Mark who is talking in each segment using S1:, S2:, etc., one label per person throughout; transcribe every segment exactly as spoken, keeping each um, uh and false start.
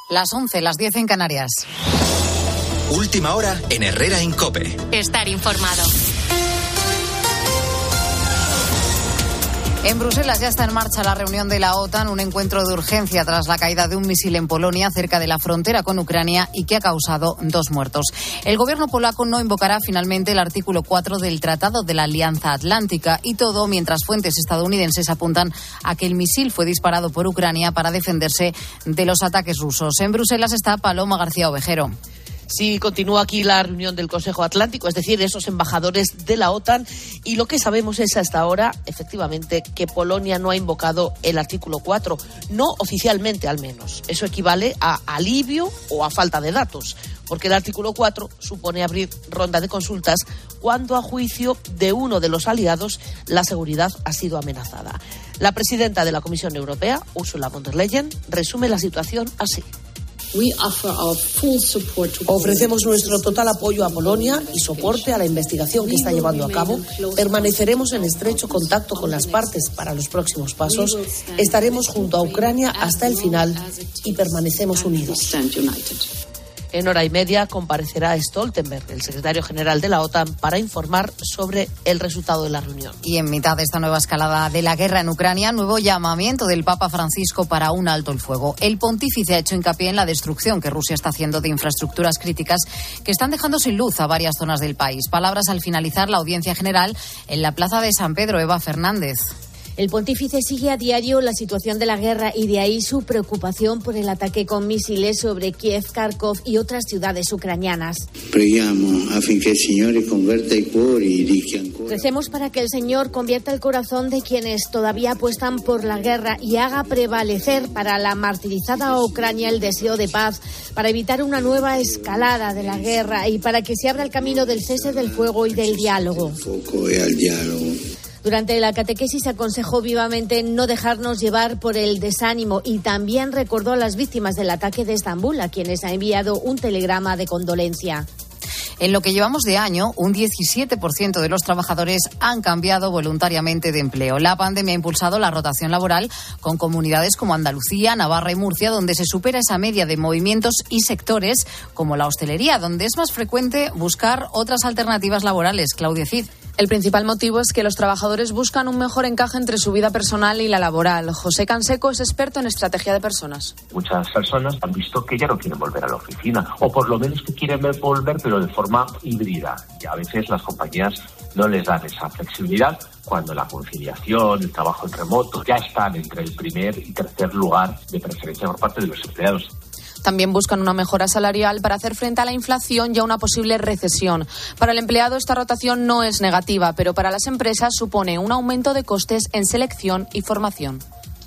S1: Las once, las diez en Canarias.
S2: Última hora en Herrera en COPE.
S3: Estar informado.
S1: En Bruselas ya está en marcha la reunión de la OTAN, un encuentro de urgencia tras la caída de un misil en Polonia cerca de la frontera con Ucrania y que ha causado dos muertos. El gobierno polaco no invocará finalmente el artículo cuatro del Tratado de la Alianza Atlántica, y todo mientras fuentes estadounidenses apuntan a que el misil fue disparado por Ucrania para defenderse de los ataques rusos. En Bruselas está Paloma García Ovejero.
S4: Sí, continúa aquí la reunión del Consejo Atlántico, es decir, esos embajadores de la OTAN, y lo que sabemos es hasta ahora, efectivamente, que Polonia no ha invocado el artículo cuatro, no oficialmente al menos. Eso equivale a alivio o a falta de datos, porque el artículo cuatro supone abrir ronda de consultas cuando, a juicio de uno de los aliados, la seguridad ha sido amenazada. La presidenta de la Comisión Europea, Ursula von der Leyen, resume la situación así.
S5: Ofrecemos nuestro total apoyo a Polonia y soporte a la investigación que está llevando a cabo. Permaneceremos en estrecho contacto con las partes para los próximos pasos. Estaremos junto a Ucrania hasta el final y permanecemos unidos.
S4: En hora y media comparecerá Stoltenberg, el secretario general de la OTAN, para informar sobre el resultado de la reunión.
S1: Y en mitad de esta nueva escalada de la guerra en Ucrania, nuevo llamamiento del Papa Francisco para un alto el fuego. El pontífice ha hecho hincapié en la destrucción que Rusia está haciendo de infraestructuras críticas que están dejando sin luz a varias zonas del país. Palabras al finalizar la audiencia general en la plaza de San Pedro. Eva Fernández.
S6: El pontífice sigue a diario la situación de la guerra y de ahí su preocupación por el ataque con misiles sobre Kiev, Kharkov y otras ciudades ucranianas. Recemos para que el Señor convierta el corazón de quienes todavía apuestan por la guerra y haga prevalecer para la martirizada Ucrania el deseo de paz, para evitar una nueva escalada de la guerra y para que se abra el camino del cese del fuego y del diálogo. Durante la catequesis aconsejó vivamente no dejarnos llevar por el desánimo y también recordó a las víctimas del ataque de Estambul, a quienes ha enviado un telegrama de condolencia.
S1: En lo que llevamos de año, un diecisiete por ciento de los trabajadores han cambiado voluntariamente de empleo. La pandemia ha impulsado la rotación laboral con comunidades como Andalucía, Navarra y Murcia, donde se supera esa media de movimientos, y sectores como la hostelería, donde es más frecuente buscar otras alternativas laborales. Claudia Cid.
S7: El principal motivo es que los trabajadores buscan un mejor encaje entre su vida personal y la laboral. José Canseco es experto en estrategia de personas.
S8: Muchas personas han visto que ya no quieren volver a la oficina, o por lo menos que quieren volver, pero de forma híbrida. Y a veces las compañías no les dan esa flexibilidad, cuando la conciliación, el trabajo en remoto ya están entre el primer y tercer lugar de preferencia por parte de los empleados.
S7: También buscan una mejora salarial para hacer frente a la inflación y a una posible recesión. Para el empleado esta rotación no es negativa, pero para las empresas supone un aumento de costes en selección y formación.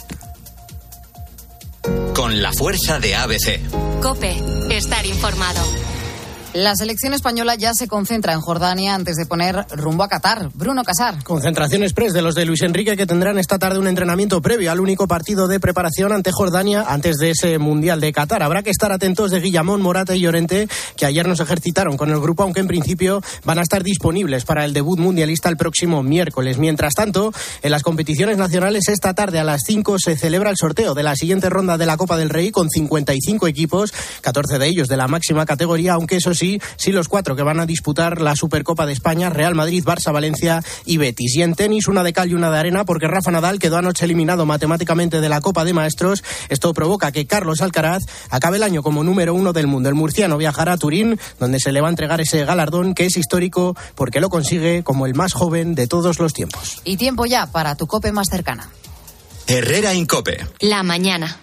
S2: Con la fuerza de A B C.
S3: COPE. Estar informado.
S1: La selección española ya se concentra en Jordania antes de poner rumbo a Qatar. Bruno Casar.
S9: Concentración express de los de Luis Enrique, que tendrán esta tarde un entrenamiento previo al único partido de preparación ante Jordania antes de ese Mundial de Qatar. Habrá que estar atentos de Guillamón, Morata y Llorente, que ayer nos ejercitaron con el grupo, aunque en principio van a estar disponibles para el debut mundialista el próximo miércoles. Mientras tanto, en las competiciones nacionales esta tarde a las cinco se celebra el sorteo de la siguiente ronda de la Copa del Rey con cincuenta y cinco equipos, catorce de ellos de la máxima categoría, aunque eso sí, sí los cuatro que van a disputar la Supercopa de España: Real Madrid, Barça, Valencia y Betis. Y en tenis, una de cal y una de arena, porque Rafa Nadal quedó anoche eliminado matemáticamente de la Copa de Maestros. Esto provoca que Carlos Alcaraz acabe el año como número uno del mundo. El murciano viajará a Turín, donde se le va a entregar ese galardón, que es histórico porque lo consigue como el más joven de todos los tiempos.
S1: Y tiempo ya para tu COPE más cercana.
S2: Herrera en COPE.
S3: La mañana.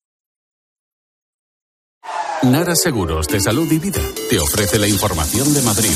S10: Nara Seguros de Salud y Vida te ofrece la información de Madrid.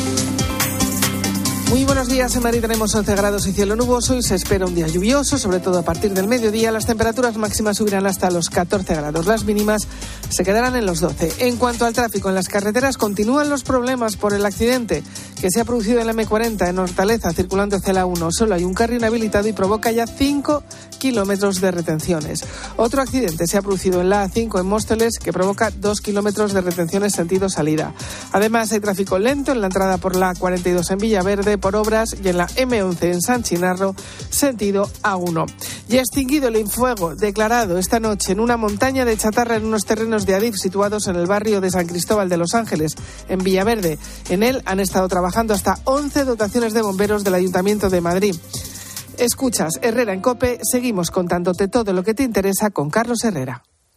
S11: Muy buenos días. En Madrid tenemos once grados y cielo nuboso y se espera un día lluvioso, sobre todo a partir del mediodía. Las temperaturas máximas subirán hasta los catorce grados. Las mínimas se quedarán en los doce. En cuanto al tráfico en las carreteras, continúan los problemas por el accidente que se ha producido en la eme cuarenta en Hortaleza, circulando hacia la uno. Solo hay un carril habilitado y provoca ya cinco kilómetros de retenciones. Otro accidente se ha producido en la A cinco en Móstoles, que provoca dos kilómetros de retenciones sentido salida. Además, hay tráfico lento en la entrada por la A cuarenta y dos en Villaverde por obras y en la eme once en San Chinarro, sentido A uno. Ya extinguido el infuego declarado esta noche en una montaña de chatarra en unos terrenos de Adif situados en el barrio de San Cristóbal de Los Ángeles, en Villaverde. En él han estado trabajando hasta once dotaciones de bomberos del Ayuntamiento de Madrid. Escuchas Herrera en COPE, seguimos contándote todo lo que te interesa con Carlos Herrera.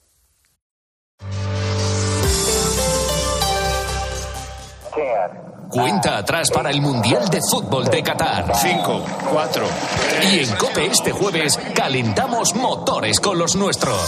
S12: Cuenta atrás para el Mundial de Fútbol de Qatar.
S13: Cinco, cuatro.
S12: Y en COPE este jueves calentamos motores con los nuestros.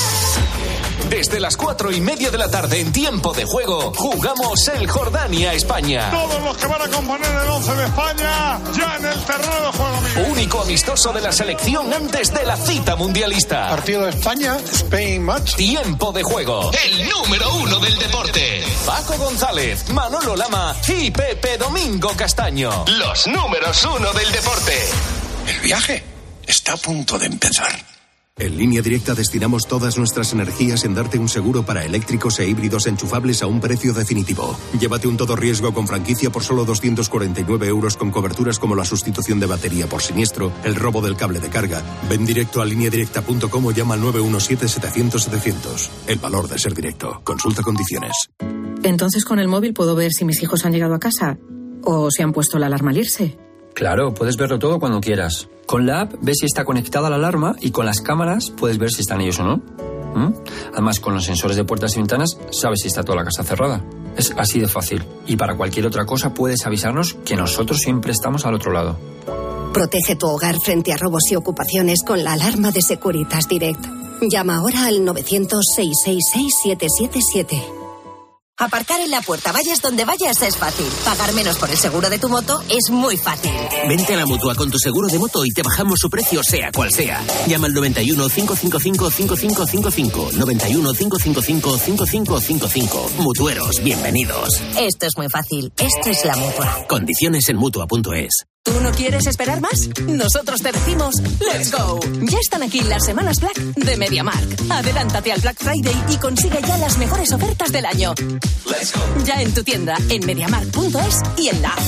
S12: Desde las cuatro y media de la tarde en tiempo de juego, jugamos el Jordania-España.
S13: Todos los que van a componer el once de España, ya en el terreno de juego. Amigo.
S12: Único amistoso de la selección antes de la cita mundialista.
S13: Partido de España, Spain match.
S12: Tiempo de juego. El número uno del deporte. Paco González, Manolo Lama y Pepe Domingo Castaño. Los números uno del deporte.
S14: El viaje está a punto de empezar.
S15: En Línea Directa destinamos todas nuestras energías en darte un seguro para eléctricos e híbridos enchufables a un precio definitivo. Llévate un todo riesgo con franquicia por solo doscientos cuarenta y nueve euros con coberturas como la sustitución de batería por siniestro, el robo del cable de carga. Ven directo a línea directa punto com o llama al nueve uno siete, setecientos, setecientos. El valor de ser directo. Consulta condiciones.
S16: Entonces con el móvil puedo ver si mis hijos han llegado a casa o si han puesto la alarma al irse.
S17: Claro, puedes verlo todo cuando quieras. Con la app ves si está conectada la alarma y con las cámaras puedes ver si están ellos o no. ¿Mm? Además, con los sensores de puertas y ventanas sabes si está toda la casa cerrada. Es así de fácil. Y para cualquier otra cosa puedes avisarnos que nosotros siempre estamos al otro lado.
S18: Protege tu hogar frente a robos y ocupaciones con la alarma de Securitas Direct. Llama ahora al novecientos, seiscientos sesenta y seis, siete siete siete.
S19: Aparcar en la puerta, vayas donde vayas, es fácil. Pagar menos por el seguro de tu moto es muy fácil.
S20: Vente a la Mutua con tu seguro de moto y te bajamos su precio sea cual sea. Llama al noventa y uno, cinco cinco cinco, cinco cinco cinco cinco. noventa y uno, cinco cinco cinco, cinco cinco cinco cinco. Mutueros, bienvenidos.
S19: Esto es muy fácil. Esto es la Mutua.
S20: Condiciones en Mutua punto es.
S21: ¿Tú no quieres esperar más? Nosotros te decimos ¡let's go! Ya están aquí las semanas Black de MediaMarkt. Adelántate al Black Friday y consigue ya las mejores ofertas del año. ¡Let's go! Ya en tu tienda, en mediamarkt punto es y en la app.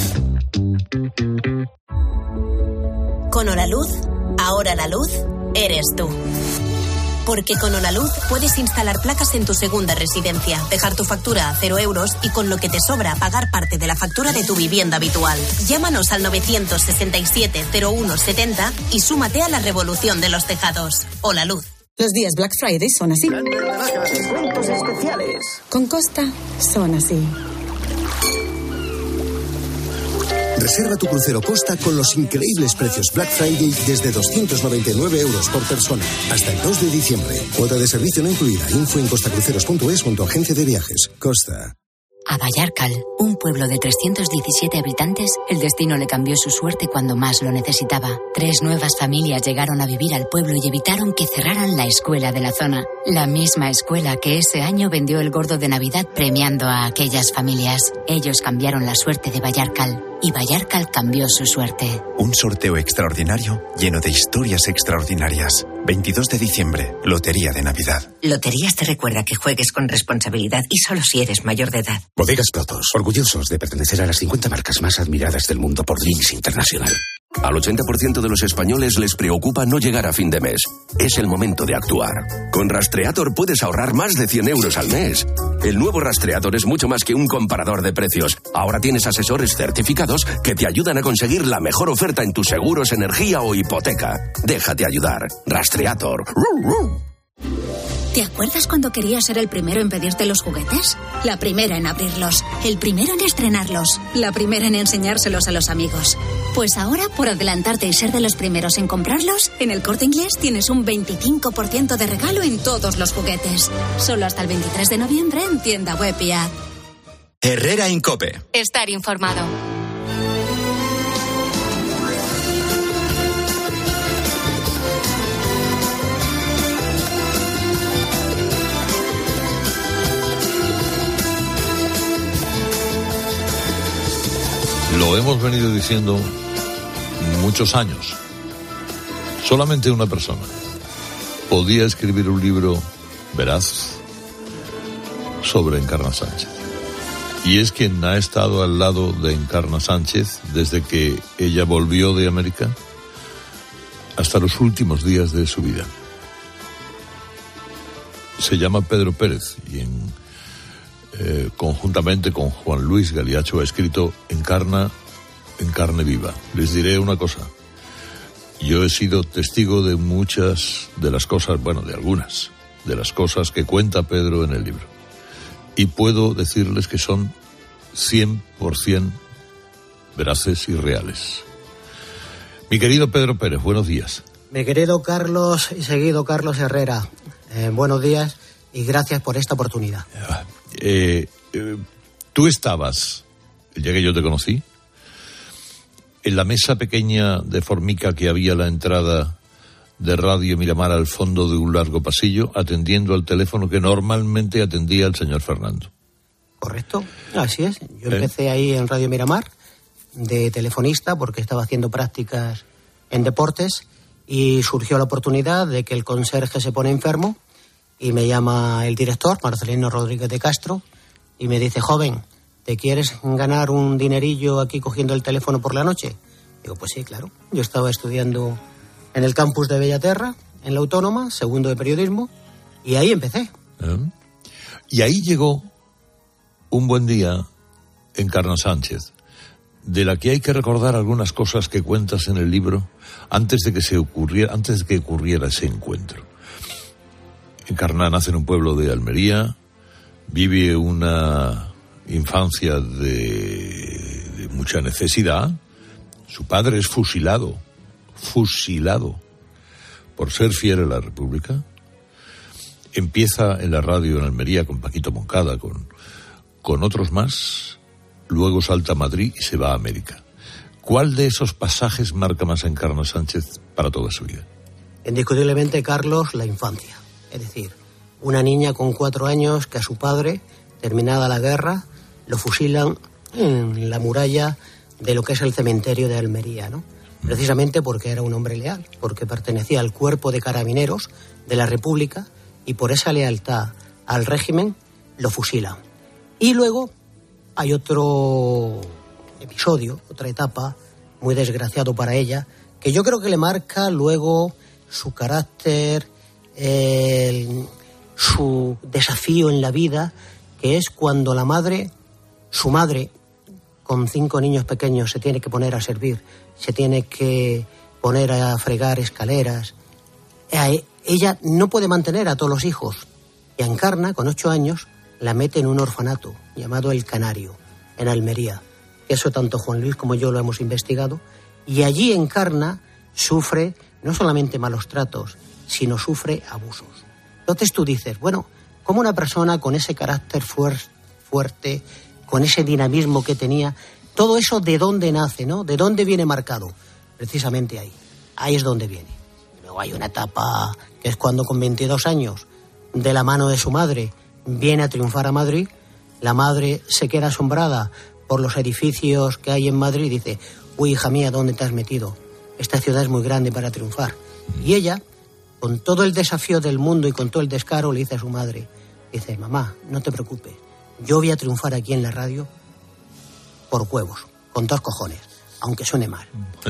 S19: Con Holaluz, ahora la luz eres tú. Porque con Holaluz puedes instalar placas en tu segunda residencia, dejar tu factura a cero euros y con lo que te sobra pagar parte de la factura de tu vivienda habitual. Llámanos al novecientos sesenta y siete, cero uno setenta y súmate a la revolución de los tejados. Holaluz.
S22: Los días Black Friday son así.
S23: Descuentos especiales.
S22: Con Costa son así.
S24: Reserva tu crucero Costa con los increíbles precios Black Friday desde doscientos noventa y nueve euros por persona. Hasta el dos de diciembre. Cuota de servicio no incluida. Info en costacruceros punto es junto a agencia de viajes. Costa.
S25: A Vallarcal, un pueblo de trescientos diecisiete habitantes, el destino le cambió su suerte cuando más lo necesitaba. Tres nuevas familias llegaron a vivir al pueblo y evitaron que cerraran la escuela de la zona. La misma escuela que ese año vendió el gordo de Navidad premiando a aquellas familias. Ellos cambiaron la suerte de Vallarcal y Vallarcal cambió su suerte.
S26: Un sorteo extraordinario lleno de historias extraordinarias. veintidós de diciembre, Lotería de Navidad.
S27: Loterías te recuerda que juegues con responsabilidad y solo si eres mayor de edad.
S28: Bodegas Protos, orgullosos de pertenecer a las cincuenta marcas más admiradas del mundo por Links Internacional.
S29: Al ochenta por ciento de los españoles les preocupa no llegar a fin de mes. Es el momento de actuar. Con Rastreator puedes ahorrar más de cien euros al mes. El nuevo Rastreator es mucho más que un comparador de precios. Ahora tienes asesores certificados que te ayudan a conseguir la mejor oferta en tus seguros, energía o hipoteca. Déjate ayudar. Rastreator.
S30: ¿Te acuerdas cuando querías ser el primero en pedirte los juguetes? La primera en abrirlos, el primero en estrenarlos, la primera en enseñárselos a los amigos. Pues ahora, por adelantarte y ser de los primeros en comprarlos, en El Corte Inglés tienes un veinticinco por ciento de regalo en todos los juguetes. Solo hasta el veintitrés de noviembre en tienda web y app.
S2: Herrera en COPE.
S3: Estar informado.
S31: Lo hemos venido diciendo muchos años.
S1: Solamente una persona podía escribir un libro veraz sobre Encarna Sánchez. Y es quien ha estado al lado de Encarna Sánchez desde que ella volvió de América hasta los últimos días de su vida. Se llama Pedro Pérez y en, eh, conjuntamente con Juan Luis Galiacho ha escrito Encarna en carne viva. Les diré una cosa. Yo he sido testigo de muchas de las cosas, bueno, de algunas de las cosas que cuenta Pedro en el libro. Y puedo decirles que son cien por ciento veraces y reales. Mi querido Pedro Pérez, buenos días.
S4: Mi querido Carlos y seguido Carlos Herrera, eh, buenos días y gracias por esta oportunidad.
S1: Eh, eh, tú estabas, el día que yo te conocí, en la mesa pequeña de formica que había a la entrada de Radio Miramar al fondo de un largo pasillo, atendiendo al teléfono que normalmente atendía el señor Fernando.
S4: Correcto, así es. Yo ¿Eh? empecé ahí en Radio Miramar de telefonista porque estaba haciendo prácticas en deportes y surgió la oportunidad de que el conserje se pone enfermo y me llama el director, Marcelino Rodríguez de Castro, y me dice, joven, ¿te quieres ganar un dinerillo aquí cogiendo el teléfono por la noche? Digo, pues sí, claro. Yo estaba estudiando en el campus de Bellaterra, en la Autónoma, segundo de periodismo, y ahí empecé.
S1: ¿Eh? Y ahí llegó un buen día Encarna Sánchez, de la que hay que recordar algunas cosas que cuentas en el libro antes de que se ocurriera, antes de que ocurriera ese encuentro. Encarna nace en un pueblo de Almería, vive una infancia de, de mucha necesidad. Su padre es fusilado, fusilado por ser fiel a la República. Empieza en la radio en Almería con Paquito Moncada, con, con otros más. Luego salta a Madrid y se va a América. ¿Cuál de esos pasajes marca más a Encarna Sánchez para toda su vida?
S4: Indiscutiblemente, Carlos, la infancia. Es decir, una niña con cuatro años que a su padre, terminada la guerra, lo fusilan en la muralla de lo que es el cementerio de Almería, ¿no? Precisamente porque era un hombre leal, porque pertenecía al cuerpo de carabineros de la República y por esa lealtad al régimen lo fusilan. Y luego hay otro episodio, otra etapa muy desgraciado para ella, que yo creo que le marca luego su carácter, el, su desafío en la vida, que es cuando la madre, su madre, con cinco niños pequeños, se tiene que poner a servir, se tiene que poner a fregar escaleras. Ella no puede mantener a todos los hijos. Y a Encarna, con ocho años, la mete en un orfanato llamado El Canario, en Almería. Eso tanto Juan Luis como yo lo hemos investigado. Y allí Encarna sufre no solamente malos tratos, sino sufre abusos. Entonces tú dices, bueno, ¿cómo una persona con ese carácter fuer- fuerte, con ese dinamismo que tenía, todo eso de dónde nace, ¿no? ¿De dónde viene marcado? Precisamente ahí. Ahí es donde viene. Luego hay una etapa que es cuando con veintidós años, de la mano de su madre, viene a triunfar a Madrid. La madre se queda asombrada por los edificios que hay en Madrid y dice, uy, hija mía, ¿dónde te has metido? Esta ciudad es muy grande para triunfar. Y ella, con todo el desafío del mundo y con todo el descaro, le dice a su madre, dice, mamá, no te preocupes, yo voy a triunfar aquí en la radio por huevos, con dos cojones, aunque suene mal.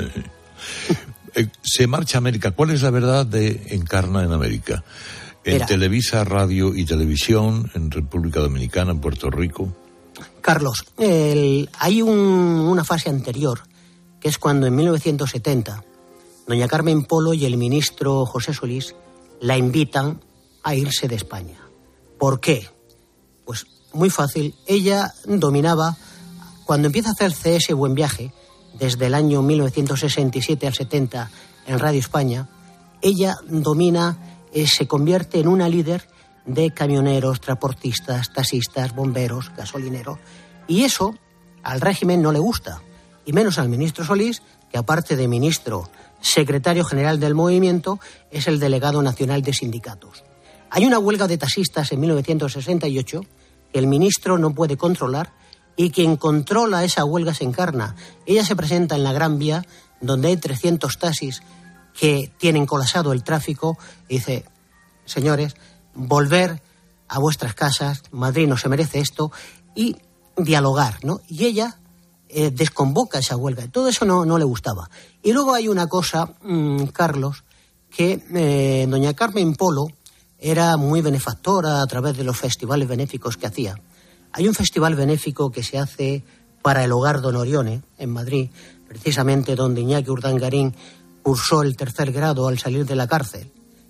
S1: Se marcha a América. ¿Cuál es la verdad de Encarna en América? En Mira, Televisa, radio y televisión, en República Dominicana, en Puerto Rico.
S4: Carlos, el, hay un, una fase anterior, que es cuando en mil novecientos setenta, doña Carmen Polo y el ministro José Solís la invitan a irse de España. ¿Por qué? Pues muy fácil. Ella dominaba, cuando empieza a hacer C S Buen Viaje, desde el año mil novecientos sesenta y siete al setenta en Radio España, ella domina, eh, se convierte en una líder de camioneros, transportistas, taxistas, bomberos, gasolineros, y eso al régimen no le gusta, y menos al ministro Solís, que aparte de ministro, secretario general del movimiento, es el delegado nacional de sindicatos. Hay una huelga de taxistas en mil novecientos sesenta y ocho que el ministro no puede controlar, y quien controla esa huelga se Encarna. Ella se presenta en la Gran Vía, donde hay trescientos taxis que tienen colapsado el tráfico, y dice, señores, volver a vuestras casas, Madrid no se merece esto, y dialogar, ¿no? Y ella eh, desconvoca esa huelga. Todo eso no, no le gustaba. Y luego hay una cosa, mmm, Carlos, que eh, doña Carmen Polo era muy benefactora a través de los festivales benéficos que hacía. Hay un festival benéfico que se hace para el Hogar Don Orione, en Madrid, precisamente donde Iñaki Urdangarín cursó el tercer grado al salir de la cárcel.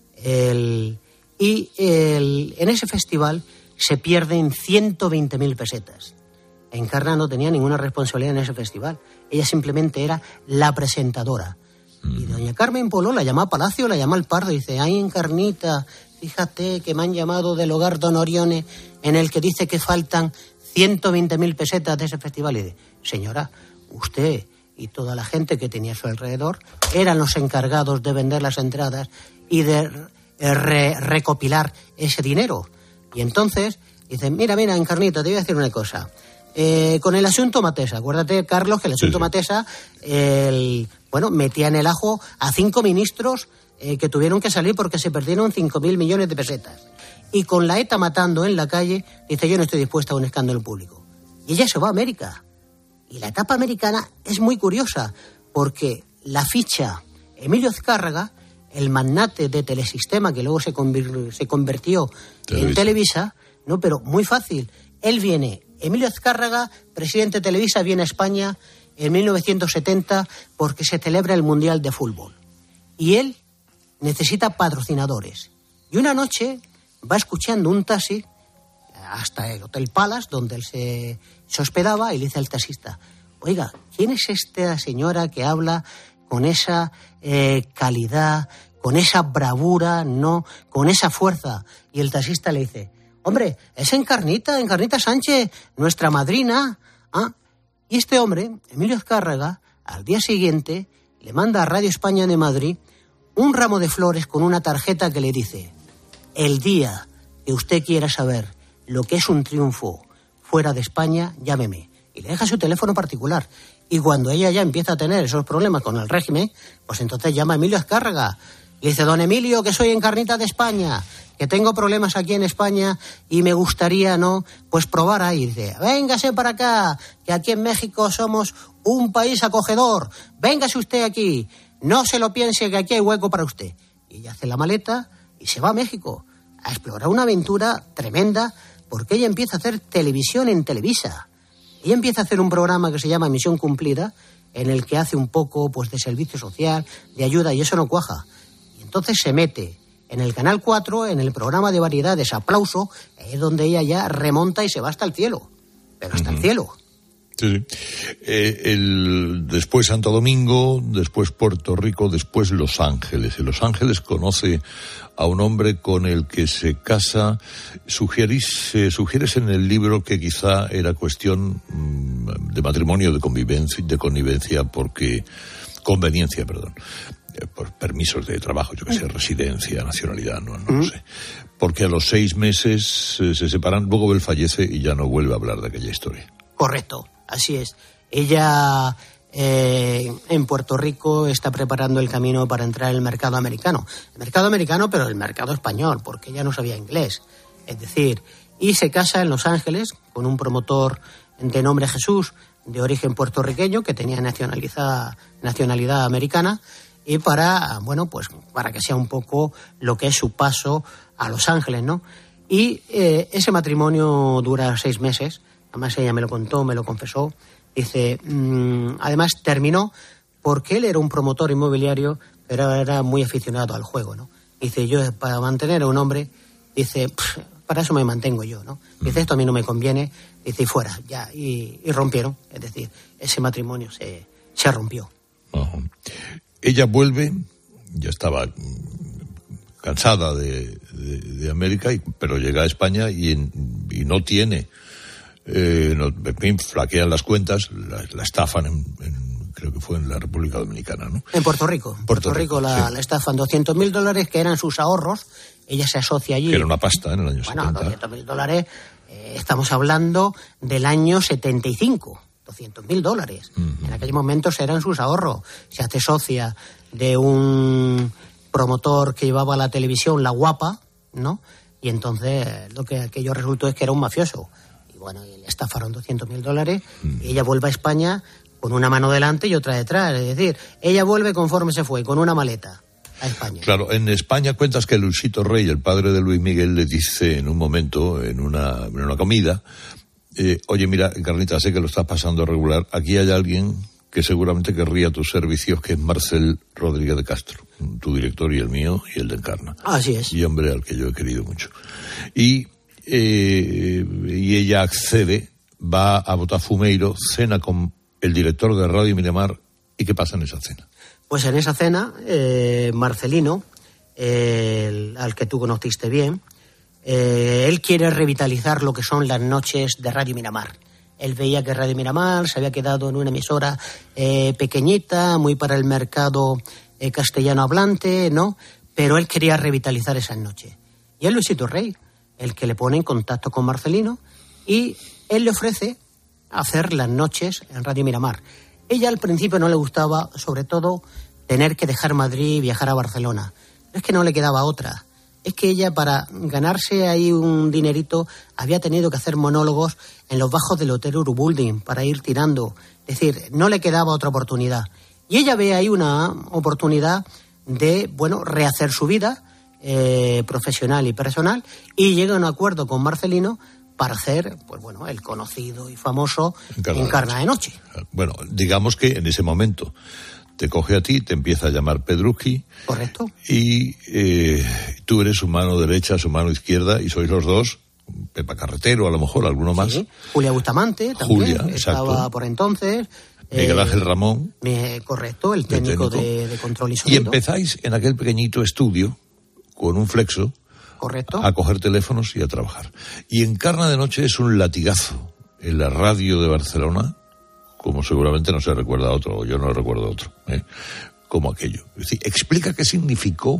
S4: El, y el, en ese festival se pierden ciento veinte mil pesetas. Encarna no tenía ninguna responsabilidad en ese festival. Ella simplemente era la presentadora. Y doña Carmen Polo la llama a Palacio, la llama al Pardo y dice, ay, Encarnita, fíjate que me han llamado del Hogar Don Orione, en el que dice que faltan ciento veinte mil pesetas de ese festival. Y dice, señora, usted y toda la gente que tenía a su alrededor eran los encargados de vender las entradas y de re- recopilar ese dinero. Y entonces dicen, mira, mira, Encarnita, te voy a decir una cosa. Eh, con el asunto Matesa, acuérdate, Carlos, que el asunto sí, sí. Matesa, el, bueno, metía en el ajo a cinco ministros eh, que tuvieron que salir porque se perdieron cinco mil millones de pesetas. Y con la ETA matando en la calle, dice, yo no estoy dispuesta a un escándalo público. Y ella se va a América. Y la etapa americana es muy curiosa, porque la ficha Emilio Azcárraga, el magnate de Telesistema, que luego se, convir- se convirtió Televisa. en Televisa, no, pero muy fácil. Él viene, Emilio Azcárraga, presidente de Televisa, viene a España en mil novecientos setenta porque se celebra el Mundial de Fútbol. Y él necesita patrocinadores. Y una noche va escuchando un taxi hasta el Hotel Palace, donde él se, se hospedaba, y le dice al taxista, oiga, ¿quién es esta señora que habla con esa eh, calidad, con esa bravura, no, con esa fuerza? Y el taxista le dice, hombre, es Encarnita, Encarnita Sánchez, nuestra madrina. ¿Ah? Y este hombre, Emilio Azcárraga, al día siguiente le manda a Radio España de Madrid un ramo de flores con una tarjeta que le dice, el día que usted quiera saber lo que es un triunfo fuera de España, llámeme. Y le deja su teléfono particular. Y cuando ella ya empieza a tener esos problemas con el régimen, pues entonces llama a Emilio Azcárraga. Y dice, don Emilio, que soy Encarnita de España, que tengo problemas aquí en España y me gustaría, ¿no?, pues probar ahí. Y dice, véngase para acá, que aquí en México somos un país acogedor. Véngase usted aquí. No se lo piense, que aquí hay hueco para usted. Y ella hace la maleta y se va a México a explorar una aventura tremenda, porque ella empieza a hacer televisión en Televisa. Ella empieza a hacer un programa que se llama Misión Cumplida, en el que hace un poco pues de servicio social, de ayuda, y eso no cuaja. Y entonces se mete en el Canal cuatro, en el programa de variedades Aplauso, es donde ella ya remonta y se va hasta el cielo. Pero hasta uh-huh. el cielo.
S1: Sí, sí. Eh, el, después Santo Domingo, después Puerto Rico, después Los Ángeles. En Los Ángeles conoce a un hombre con el que se casa. Sugierís, eh, sugieres en el libro que quizá era cuestión mmm, de matrimonio, de convivencia, de connivencia, porque conveniencia, perdón, eh, por permisos de trabajo, yo que sé, residencia, nacionalidad, no, no lo sé. Porque a los seis meses eh, se separan, luego él fallece y ya no vuelve a hablar de aquella historia.
S4: Correcto, así es. Ella eh, en Puerto Rico está preparando el camino para entrar en el mercado americano. El mercado americano, pero el mercado español, porque ella no sabía inglés. Es decir, y se casa en Los Ángeles con un promotor de nombre Jesús, de origen puertorriqueño, que tenía nacionalidad, nacionalidad americana, y para, bueno, pues para que sea un poco lo que es su paso a Los Ángeles, ¿no? Y eh, ese matrimonio dura seis meses. Además ella me lo contó, me lo confesó. Dice, mmm, además terminó porque él era un promotor inmobiliario, pero era muy aficionado al juego, ¿no? Dice, yo para mantener a un hombre, dice, para eso me mantengo yo, ¿no? Dice, esto a mí no me conviene, dice, y fuera, ya, y, y rompieron. Es decir, ese matrimonio se, se rompió.
S1: Uh-huh. Ella vuelve, ya estaba cansada de, de, de América, y, pero llega a España y, en, y no tiene... Eh, no, flaquean las cuentas, la, la estafan en, en, creo que fue en la República Dominicana, ¿no?
S4: En Puerto Rico. En Puerto, Puerto Rico, Rico la, sí. la estafan doscientos mil dólares, que eran sus ahorros. Ella se asocia allí.
S1: Que era una pasta en el año
S4: bueno,
S1: setenta.
S4: doscientos mil dólares, eh, estamos hablando del año setenta y cinco. doscientos mil dólares. Uh-huh. En aquellos momentos eran sus ahorros. Se hace socia de un promotor que llevaba la televisión, La Guapa, ¿no? Y entonces lo que aquello resultó es que era un mafioso. Y bueno, le estafaron doscientos mil dólares. Mm. Y ella vuelve a España con una mano delante y otra detrás. Es decir, ella vuelve conforme se fue, con una maleta a España.
S1: Claro, en España cuentas que Luisito Rey, el padre de Luis Miguel, le dice en un momento, en una, en una comida, eh, oye, mira, Encarnita, sé que lo estás pasando regular. Aquí hay alguien que seguramente querría tus servicios, que es Marcel Rodríguez de Castro, tu director y el mío y el de Encarna.
S4: Así es.
S1: Y hombre al que yo he querido mucho. Y, eh, y ella accede, va a Botafumeiro, cena con el director de Radio Miramar. ¿Y qué pasa en esa cena?
S4: Pues en esa cena, eh, Marcelino, eh, el, al que tú conociste bien, eh, él quiere revitalizar lo que son las noches de Radio Miramar. Él veía que Radio Miramar se había quedado en una emisora eh, pequeñita, muy para el mercado eh, castellano hablante, ¿no? Pero él quería revitalizar esas noches. Y es Luisito Rey el que le pone en contacto con Marcelino y él le ofrece hacer las noches en Radio Miramar. Ella al principio no le gustaba, sobre todo, tener que dejar Madrid y viajar a Barcelona. Pero es que no le quedaba otra. Es que ella, para ganarse ahí un dinerito, había tenido que hacer monólogos en los bajos del Hotel Urubuilding para ir tirando. Es decir, no le quedaba otra oportunidad. Y ella ve ahí una oportunidad de, bueno, rehacer su vida eh, profesional y personal, y llega a un acuerdo con Marcelino para hacer, pues bueno, el conocido y famoso Encarna de Noche.
S1: Bueno, digamos que en ese momento te coge a ti, te empieza a llamar Pedruschi.
S4: Correcto.
S1: Y eh, tú eres su mano derecha, su mano izquierda, y sois los dos, Pepa Carretero, a lo mejor, alguno más.
S4: Sí. Julia Bustamante también.
S1: Julia,
S4: estaba
S1: exacto.
S4: por entonces.
S1: Miguel
S4: eh,
S1: Ángel Ramón.
S4: Eh, correcto, el técnico,
S1: técnico.
S4: De, de control y sonido.
S1: Y empezáis en aquel pequeñito estudio, con un flexo,
S4: correcto,
S1: a coger teléfonos y a trabajar. Y Encarna de Noche es un latigazo en la radio de Barcelona, como seguramente no se recuerda otro, o yo no recuerdo otro, ¿eh? como aquello. Es decir, explica qué significó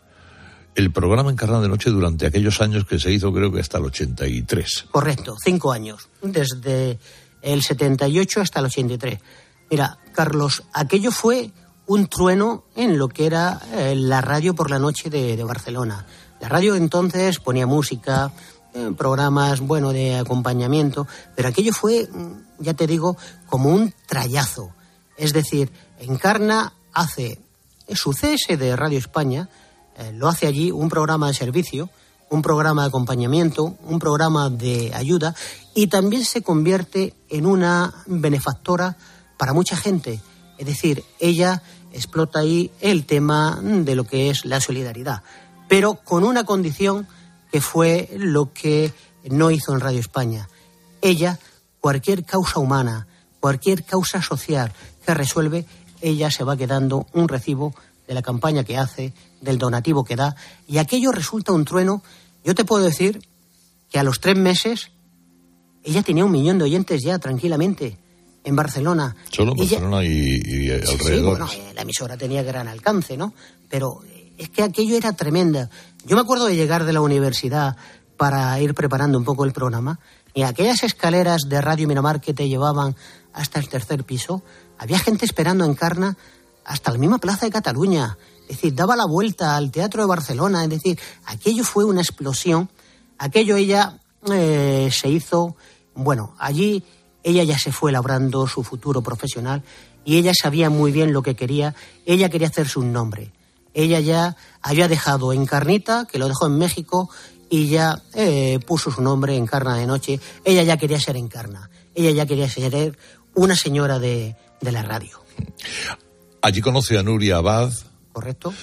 S1: el programa Encarna de Noche durante aquellos años que se hizo, creo que hasta el ochenta y tres.
S4: Correcto, cinco años, desde el setenta y ocho hasta el ochenta y tres. Mira, Carlos, aquello fue un trueno en lo que era eh, la radio por la noche de, de Barcelona. La radio entonces ponía música, eh, programas, bueno, de acompañamiento, pero aquello fue, ya te digo, como un trayazo. Es decir, Encarna hace su cese de Radio España, eh, lo hace allí, un programa de servicio, un programa de acompañamiento, un programa de ayuda, y también se convierte en una benefactora para mucha gente. Es decir, ella explota ahí el tema de lo que es la solidaridad, pero con una condición que fue lo que no hizo en Radio España. Ella, cualquier causa humana, cualquier causa social que resuelve, ella se va quedando un recibo de la campaña que hace, del donativo que da, y aquello resulta un trueno. Yo te puedo decir que a los tres meses ella tenía un millón de oyentes ya, tranquilamente, en Barcelona.
S1: Solo
S4: ella...
S1: Barcelona y, y alrededor.
S4: Sí, bueno, la emisora tenía gran alcance, ¿no? Pero es que aquello era tremenda. Yo me acuerdo de llegar de la universidad para ir preparando un poco el programa, y aquellas escaleras de Radio Miramar que te llevaban hasta el tercer piso, había gente esperando en Encarna hasta la misma Plaza de Cataluña. Es decir, daba la vuelta al Teatro de Barcelona. Es decir, aquello fue una explosión. Aquello ella eh, se hizo... Bueno, allí ella ya se fue labrando su futuro profesional y ella sabía muy bien lo que quería. Ella quería hacerse un nombre. Ella ya había dejado Encarnita, que lo dejó en México, y ya eh, puso su nombre, Encarna de Noche. Ella ya quería ser Encarna. Ella ya quería ser una señora de, de la radio.
S1: Allí conoce a Nuria Abad.
S4: Correcto.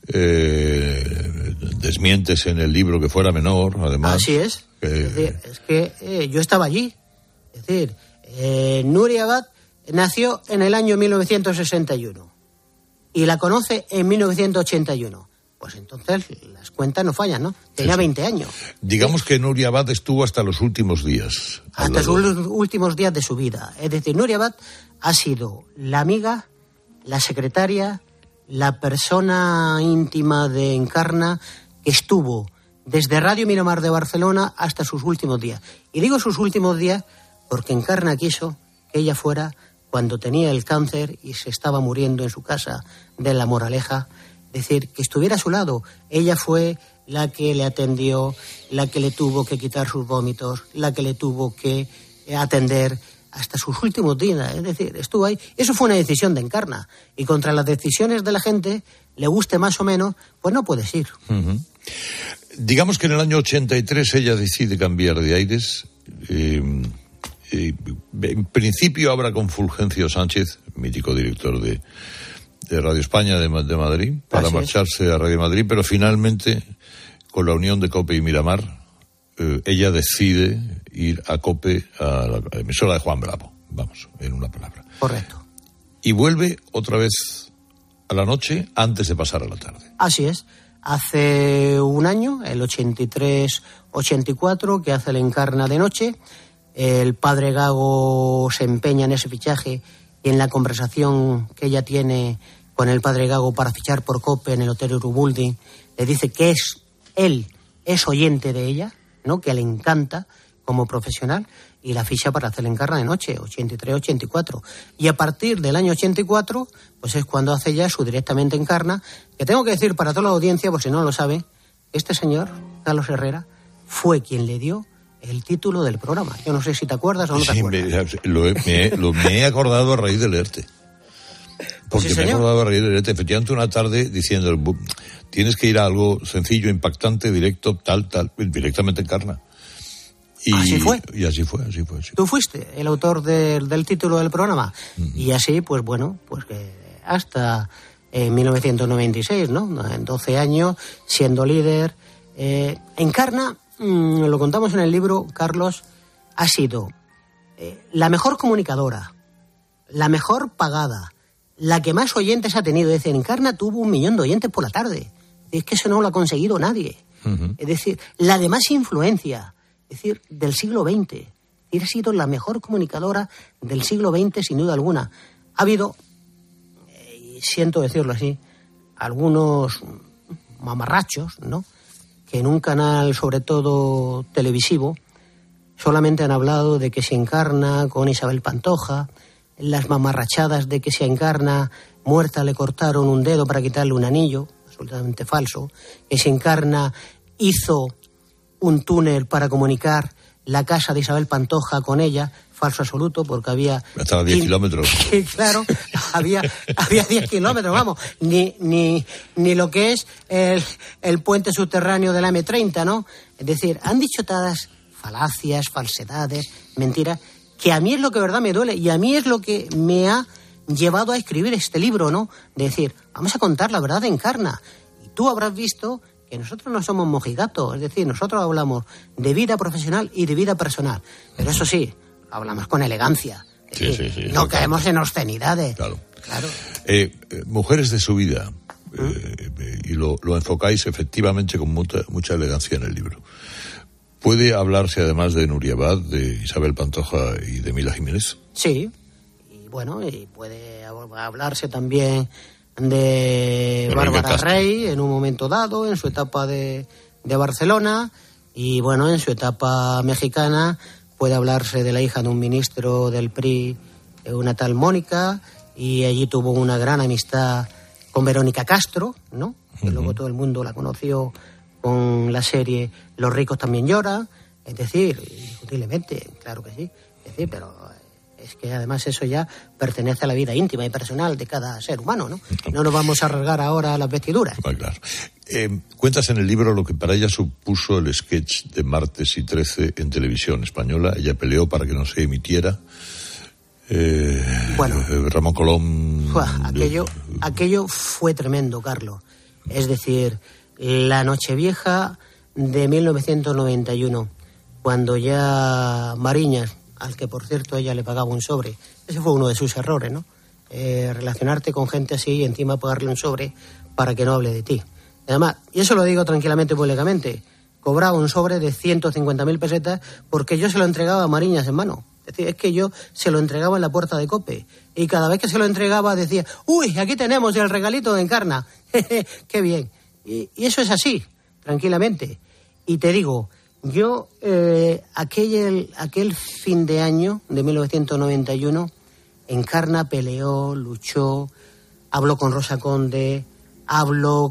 S1: Eh, desmientes en el libro que fuera menor, además.
S4: Así es.
S1: Eh,
S4: es, decir, es que eh, yo estaba allí. Es decir, eh, Nuria Abad nació en el año mil novecientos sesenta y uno y la conoce en mil novecientos ochenta y uno. Pues entonces las cuentas no fallan, ¿no? Tenía sí, veinte años.
S1: Digamos que Nuria Abad estuvo hasta los últimos días.
S4: Hasta los últimos días de su vida. Es decir, Nuria Abad ha sido la amiga, la secretaria, la persona íntima de Encarna, que estuvo desde Radio Miramar de Barcelona hasta sus últimos días. Y digo sus últimos días porque Encarna quiso que ella fuera cuando tenía el cáncer y se estaba muriendo en su casa de La Moraleja, es decir, que estuviera a su lado. Ella fue la que le atendió, la que le tuvo que quitar sus vómitos, la que le tuvo que atender hasta sus últimos días. Es decir, estuvo ahí. Eso fue una decisión de Encarna. Y contra las decisiones de la gente, le guste más o menos, pues no puedes ir.
S1: Uh-huh. Digamos que en el año ochenta y tres ella decide cambiar de aires. Eh, eh, en principio habla con Fulgencio Sánchez, mítico director de, de Radio España de, de Madrid, para Así marcharse es. a Radio Madrid, pero finalmente, con la unión de COPE y Miramar, eh, ella decide ir a COPE, a la emisora de Juan Bravo, vamos, en una palabra.
S4: Correcto.
S1: Y vuelve otra vez a la noche antes de pasar a la tarde.
S4: Así es. Hace un año, el ochenta y tres ochenta y cuatro, que hace el Encarna de noche. El padre Gago se empeña en ese fichaje y en la conversación que ella tiene con el padre Gago para fichar por COPE en el Hotel Urubuilding, le dice que es él es oyente de ella, ¿no? Que le encanta como profesional, y la ficha para hacer el Encarna de noche, ochenta y tres ochenta y cuatro. Y a partir del año ochenta y cuatro, pues es cuando hace ya su directamente Encarna, que tengo que decir para toda la audiencia, por si no lo sabe, este señor, Carlos Herrera, fue quien le dio el título del programa. Yo no sé si te acuerdas o no te
S1: sí,
S4: acuerdas.
S1: Me, lo, he, me, lo, me he acordado a raíz de leerte. Porque ¿Sí, me he acordado a raíz de leerte. Efectivamente, una tarde diciendo, tienes que ir a algo sencillo, impactante, directo, tal, tal, directamente Encarna. Y,
S4: así fue.
S1: Y así fue, así fue. Así.
S4: Tú fuiste el autor de, del título del programa. Uh-huh. Y así, pues bueno, pues que hasta eh, mil novecientos noventa y seis, ¿no? En doce años, siendo líder. Eh, Encarna, mmm, lo contamos en el libro, Carlos, ha sido eh, la mejor comunicadora, la mejor pagada, la que más oyentes ha tenido. Es decir, Encarna tuvo un millón de oyentes por la tarde. Es que eso no lo ha conseguido nadie. Uh-huh. Es decir, la de más influencia. Es decir, del siglo veinte. Y ha sido la mejor comunicadora del siglo veinte, sin duda alguna. Ha habido, eh, siento decirlo así, algunos mamarrachos, ¿no? Que en un canal, sobre todo televisivo, solamente han hablado de que se Encarna con Isabel Pantoja, las mamarrachadas de que se Encarna muerta le cortaron un dedo para quitarle un anillo, absolutamente falso, que se Encarna hizo un túnel para comunicar la casa de Isabel Pantoja con ella, falso absoluto, porque había...
S1: Hasta diez kilómetros.
S4: Claro, había, había diez kilómetros, vamos, ni, ni, ni lo que es el, el puente subterráneo de la eme treinta, ¿no? Es decir, han dicho todas falacias, falsedades, mentiras, que a mí es lo que de verdad me duele, y a mí es lo que me ha llevado a escribir este libro, ¿no? De decir, vamos a contar la verdad de Encarna. Y tú habrás visto que nosotros no somos mojigatos, es decir, nosotros hablamos de vida profesional y de vida personal, pero eso sí, hablamos con elegancia, es
S1: sí,
S4: decir,
S1: sí, sí,
S4: no
S1: sí,
S4: caemos
S1: claro.
S4: en obscenidades.
S1: Claro.
S4: claro.
S1: Eh, eh, mujeres de su vida,
S4: ¿Mm?
S1: eh, y lo, lo enfocáis efectivamente con mucha, mucha elegancia en el libro. ¿Puede hablarse además de Nuria Abad, de Isabel Pantoja y de Mila Jiménez?
S4: Sí, y bueno, y puede hablarse también de Bárbara Rey en un momento dado, en su etapa de, de Barcelona, y bueno, en su etapa mexicana puede hablarse de la hija de un ministro del P R I, una tal Mónica, y allí tuvo una gran amistad con Verónica Castro, ¿no? Que uh-huh. luego todo el mundo la conoció con la serie Los ricos también lloran, es decir, indiscutiblemente, claro que sí, es decir, pero es que además eso ya pertenece a la vida íntima y personal de cada ser humano, ¿no? No nos vamos a arriesgar ahora a las vestiduras.
S1: Ah, claro. Eh, cuentas en el libro lo que para ella supuso el sketch de Martes y trece en televisión española. Ella peleó para que no se emitiera. Eh,
S4: bueno,
S1: eh, Ramón Colón...
S4: Fue, aquello, aquello fue tremendo, Carlos. Es decir, la Nochevieja de mil novecientos noventa y uno, cuando ya Mariñas, al que por cierto ella le pagaba un sobre, ese fue uno de sus errores, ¿no? Eh, relacionarte con gente así y encima pagarle un sobre para que no hable de ti. Además, y eso lo digo tranquilamente y públicamente, cobraba un sobre de ciento cincuenta mil pesetas porque yo se lo entregaba a Mariñas en mano. Es decir, es que yo se lo entregaba en la puerta de COPE y cada vez que se lo entregaba decía, uy, aquí tenemos el regalito de Encarna. Qué bien. Y, y eso es así, tranquilamente. Y te digo, yo eh, aquel, aquel fin de año de mil novecientos noventa y uno Encarna peleó, luchó, habló con Rosa Conde, habló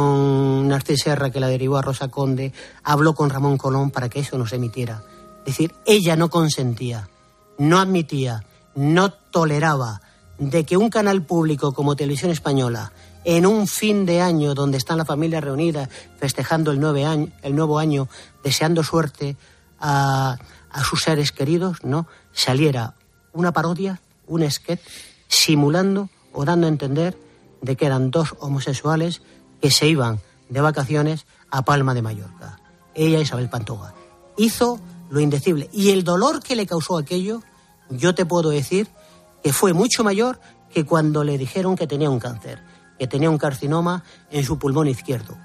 S4: con Narcís Serra, que la derivó a Rosa Conde, habló con Ramón Colón para que eso no se emitiera. Es decir, ella no consentía, no admitía, no toleraba de que un canal público como Televisión Española, en un fin de año donde están las familias reunidas festejando el, nueve año, el nuevo año, deseando suerte a, a sus seres queridos, no saliera una parodia, un sketch, simulando o dando a entender de que eran dos homosexuales que se iban de vacaciones a Palma de Mallorca. Ella, Isabel Pantoja, hizo lo indecible. Y el dolor que le causó aquello, yo te puedo decir que fue mucho mayor que cuando le dijeron que tenía un cáncer, que tenía un carcinoma en su pulmón izquierdo.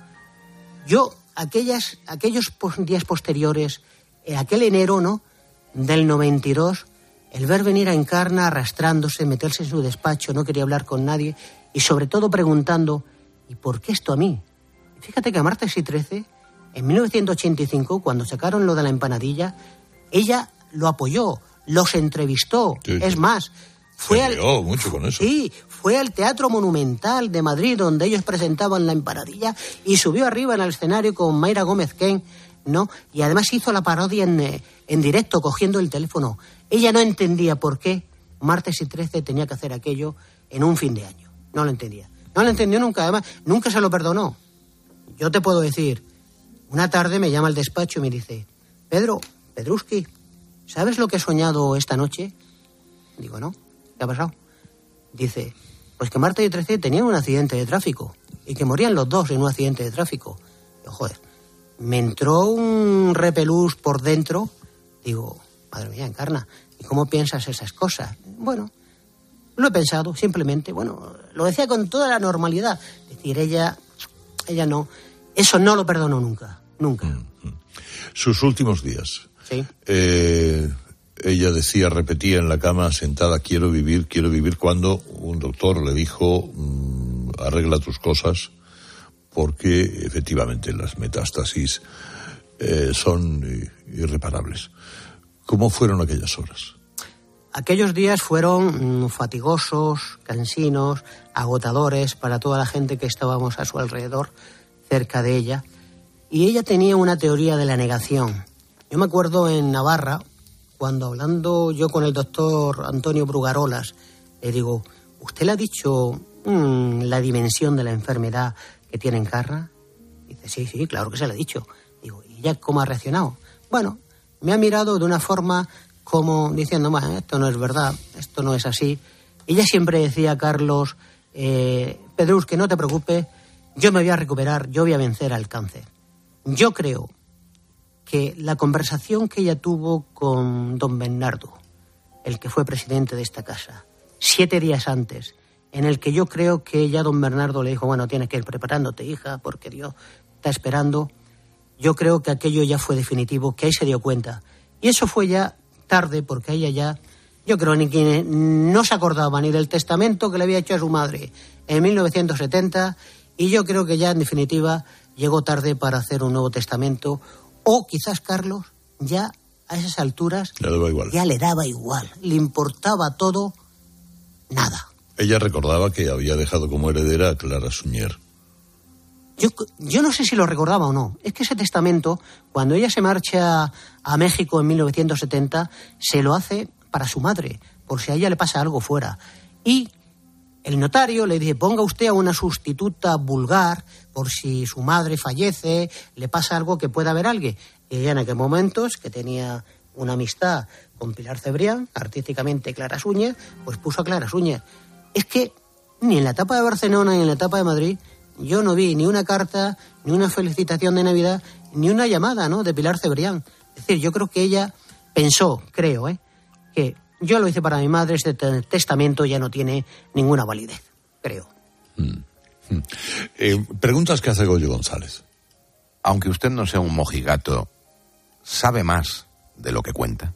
S4: Yo, aquellas, aquellos días posteriores, en aquel enero, ¿no?, del noventa y dos, el ver venir a Encarna arrastrándose, meterse en su despacho, no quería hablar con nadie, y sobre todo preguntando, ¿y por qué esto a mí? Fíjate que a Martes y Trece, en mil novecientos ochenta y cinco, cuando sacaron lo de la empanadilla, ella lo apoyó, los entrevistó. Sí, sí. Es más, fue al,
S1: mucho con eso.
S4: Sí, fue al Teatro Monumental de Madrid, donde ellos presentaban la empanadilla, y subió arriba en el escenario con Mayra Gómez Ken, ¿no? Y además hizo la parodia en, en directo, cogiendo el teléfono. Ella no entendía por qué Martes y Trece tenía que hacer aquello en un fin de año. No lo entendía. No lo entendió nunca, además, nunca se lo perdonó. Yo te puedo decir, una tarde me llama al despacho y me dice, Pedro, Pedruski, ¿sabes lo que he soñado esta noche? Digo, ¿no? ¿Qué ha pasado? Dice, pues que Martes y Trece tenían un accidente de tráfico y que morían los dos en un accidente de tráfico. Yo, joder, me entró un repelús por dentro. Digo, madre mía, Encarna, ¿y cómo piensas esas cosas? Bueno, lo he pensado, simplemente, bueno, lo decía con toda la normalidad. Es decir, ella, ella no, eso no lo perdonó nunca, nunca.
S1: Mm-hmm. Sus últimos días.
S4: Sí.
S1: Eh, ella decía, repetía en la cama, sentada, quiero vivir, quiero vivir, cuando un doctor le dijo, mmm, arregla tus cosas, porque efectivamente las metástasis eh, son irreparables. ¿Cómo fueron aquellas horas?
S4: Aquellos días fueron mmm, fatigosos, cansinos, agotadores para toda la gente que estábamos a su alrededor, cerca de ella. Y ella tenía una teoría de la negación. Yo me acuerdo en Navarra, cuando hablando yo con el doctor Antonio Brugarolas, le digo, ¿usted le ha dicho mmm, la dimensión de la enfermedad que tiene Encarna? Dice, sí, sí, claro que se la he dicho. Digo, ¿y ella cómo ha reaccionado? Bueno, me ha mirado de una forma como diciendo, bueno, esto no es verdad, esto no es así. Ella siempre decía, Carlos, eh, Pedrus, que no te preocupes, yo me voy a recuperar, yo voy a vencer al cáncer. Yo creo que la conversación que ella tuvo con don Bernardo, el que fue presidente de esta casa, siete días antes, en el que yo creo que ya don Bernardo le dijo, bueno, tienes que ir preparándote, hija, porque Dios está esperando. Yo creo que aquello ya fue definitivo, que ahí se dio cuenta. Y eso fue ya tarde, porque ella ya, yo creo ni que no se acordaba ni del testamento que le había hecho a su madre en mil novecientos setenta, y yo creo que ya, en definitiva, llegó tarde para hacer un nuevo testamento, o quizás, Carlos, ya a esas alturas
S1: le daba igual.
S4: Ya le daba igual, le importaba todo, nada.
S1: Ella recordaba que había dejado como heredera a Clara Suñer.
S4: Yo, yo no sé si lo recordaba o no. Es que ese testamento, cuando ella se marcha a México en mil novecientos setenta, se lo hace para su madre, por si a ella le pasa algo fuera. Y el notario le dice, ponga usted a una sustituta vulgar, por si su madre fallece, le pasa algo que pueda haber alguien. Y ella en aquel momento, que tenía una amistad con Pilar Cebrián, artísticamente Clara Suñer, pues puso a Clara Suñer. Es que ni en la etapa de Barcelona ni en la etapa de Madrid yo no vi ni una carta, ni una felicitación de Navidad, ni una llamada, ¿no?, de Pilar Cebrián. Es decir, yo creo que ella pensó, creo, ¿eh?, que yo lo hice para mi madre, este testamento ya no tiene ninguna validez, creo.
S1: Mm. Mm. Eh, preguntas que hace Goyo González.
S5: Aunque usted no sea un mojigato, ¿sabe más de lo que cuenta?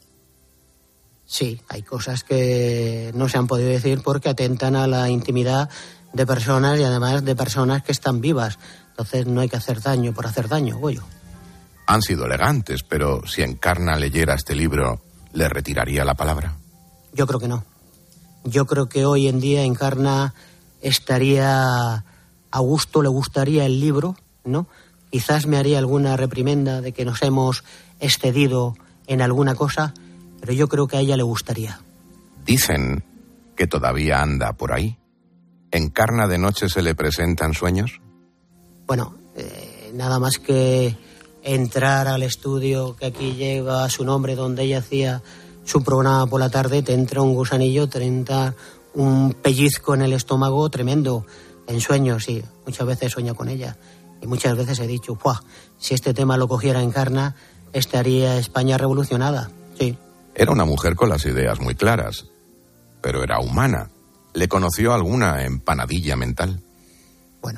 S4: Sí, hay cosas que no se han podido decir porque atentan a la intimidad de personas y además de personas que están vivas. Entonces no hay que hacer daño por hacer daño, Goyo.
S5: Han sido elegantes, pero si Encarna leyera este libro, ¿le retiraría la palabra?
S4: Yo creo que no. yo creo que hoy en día Encarna estaría a gusto, le gustaría el libro, ¿no? Quizás me haría alguna reprimenda de que nos hemos excedido en alguna cosa, pero yo creo que a ella le gustaría.
S5: Dicen que todavía anda por ahí. ¿Encarna de noche se le presentan sueños?
S4: Bueno, eh, nada más que entrar al estudio que aquí lleva su nombre, donde ella hacía su programa por la tarde, te entra un gusanillo, te entra un pellizco en el estómago tremendo. En sueños, sí, muchas veces sueño con ella. Y muchas veces he dicho, ¡buah! Si este tema lo cogiera Encarna, estaría España revolucionada. Sí.
S5: Era una mujer con las ideas muy claras, pero era humana. ¿Le conoció alguna empanadilla mental?
S4: Bueno,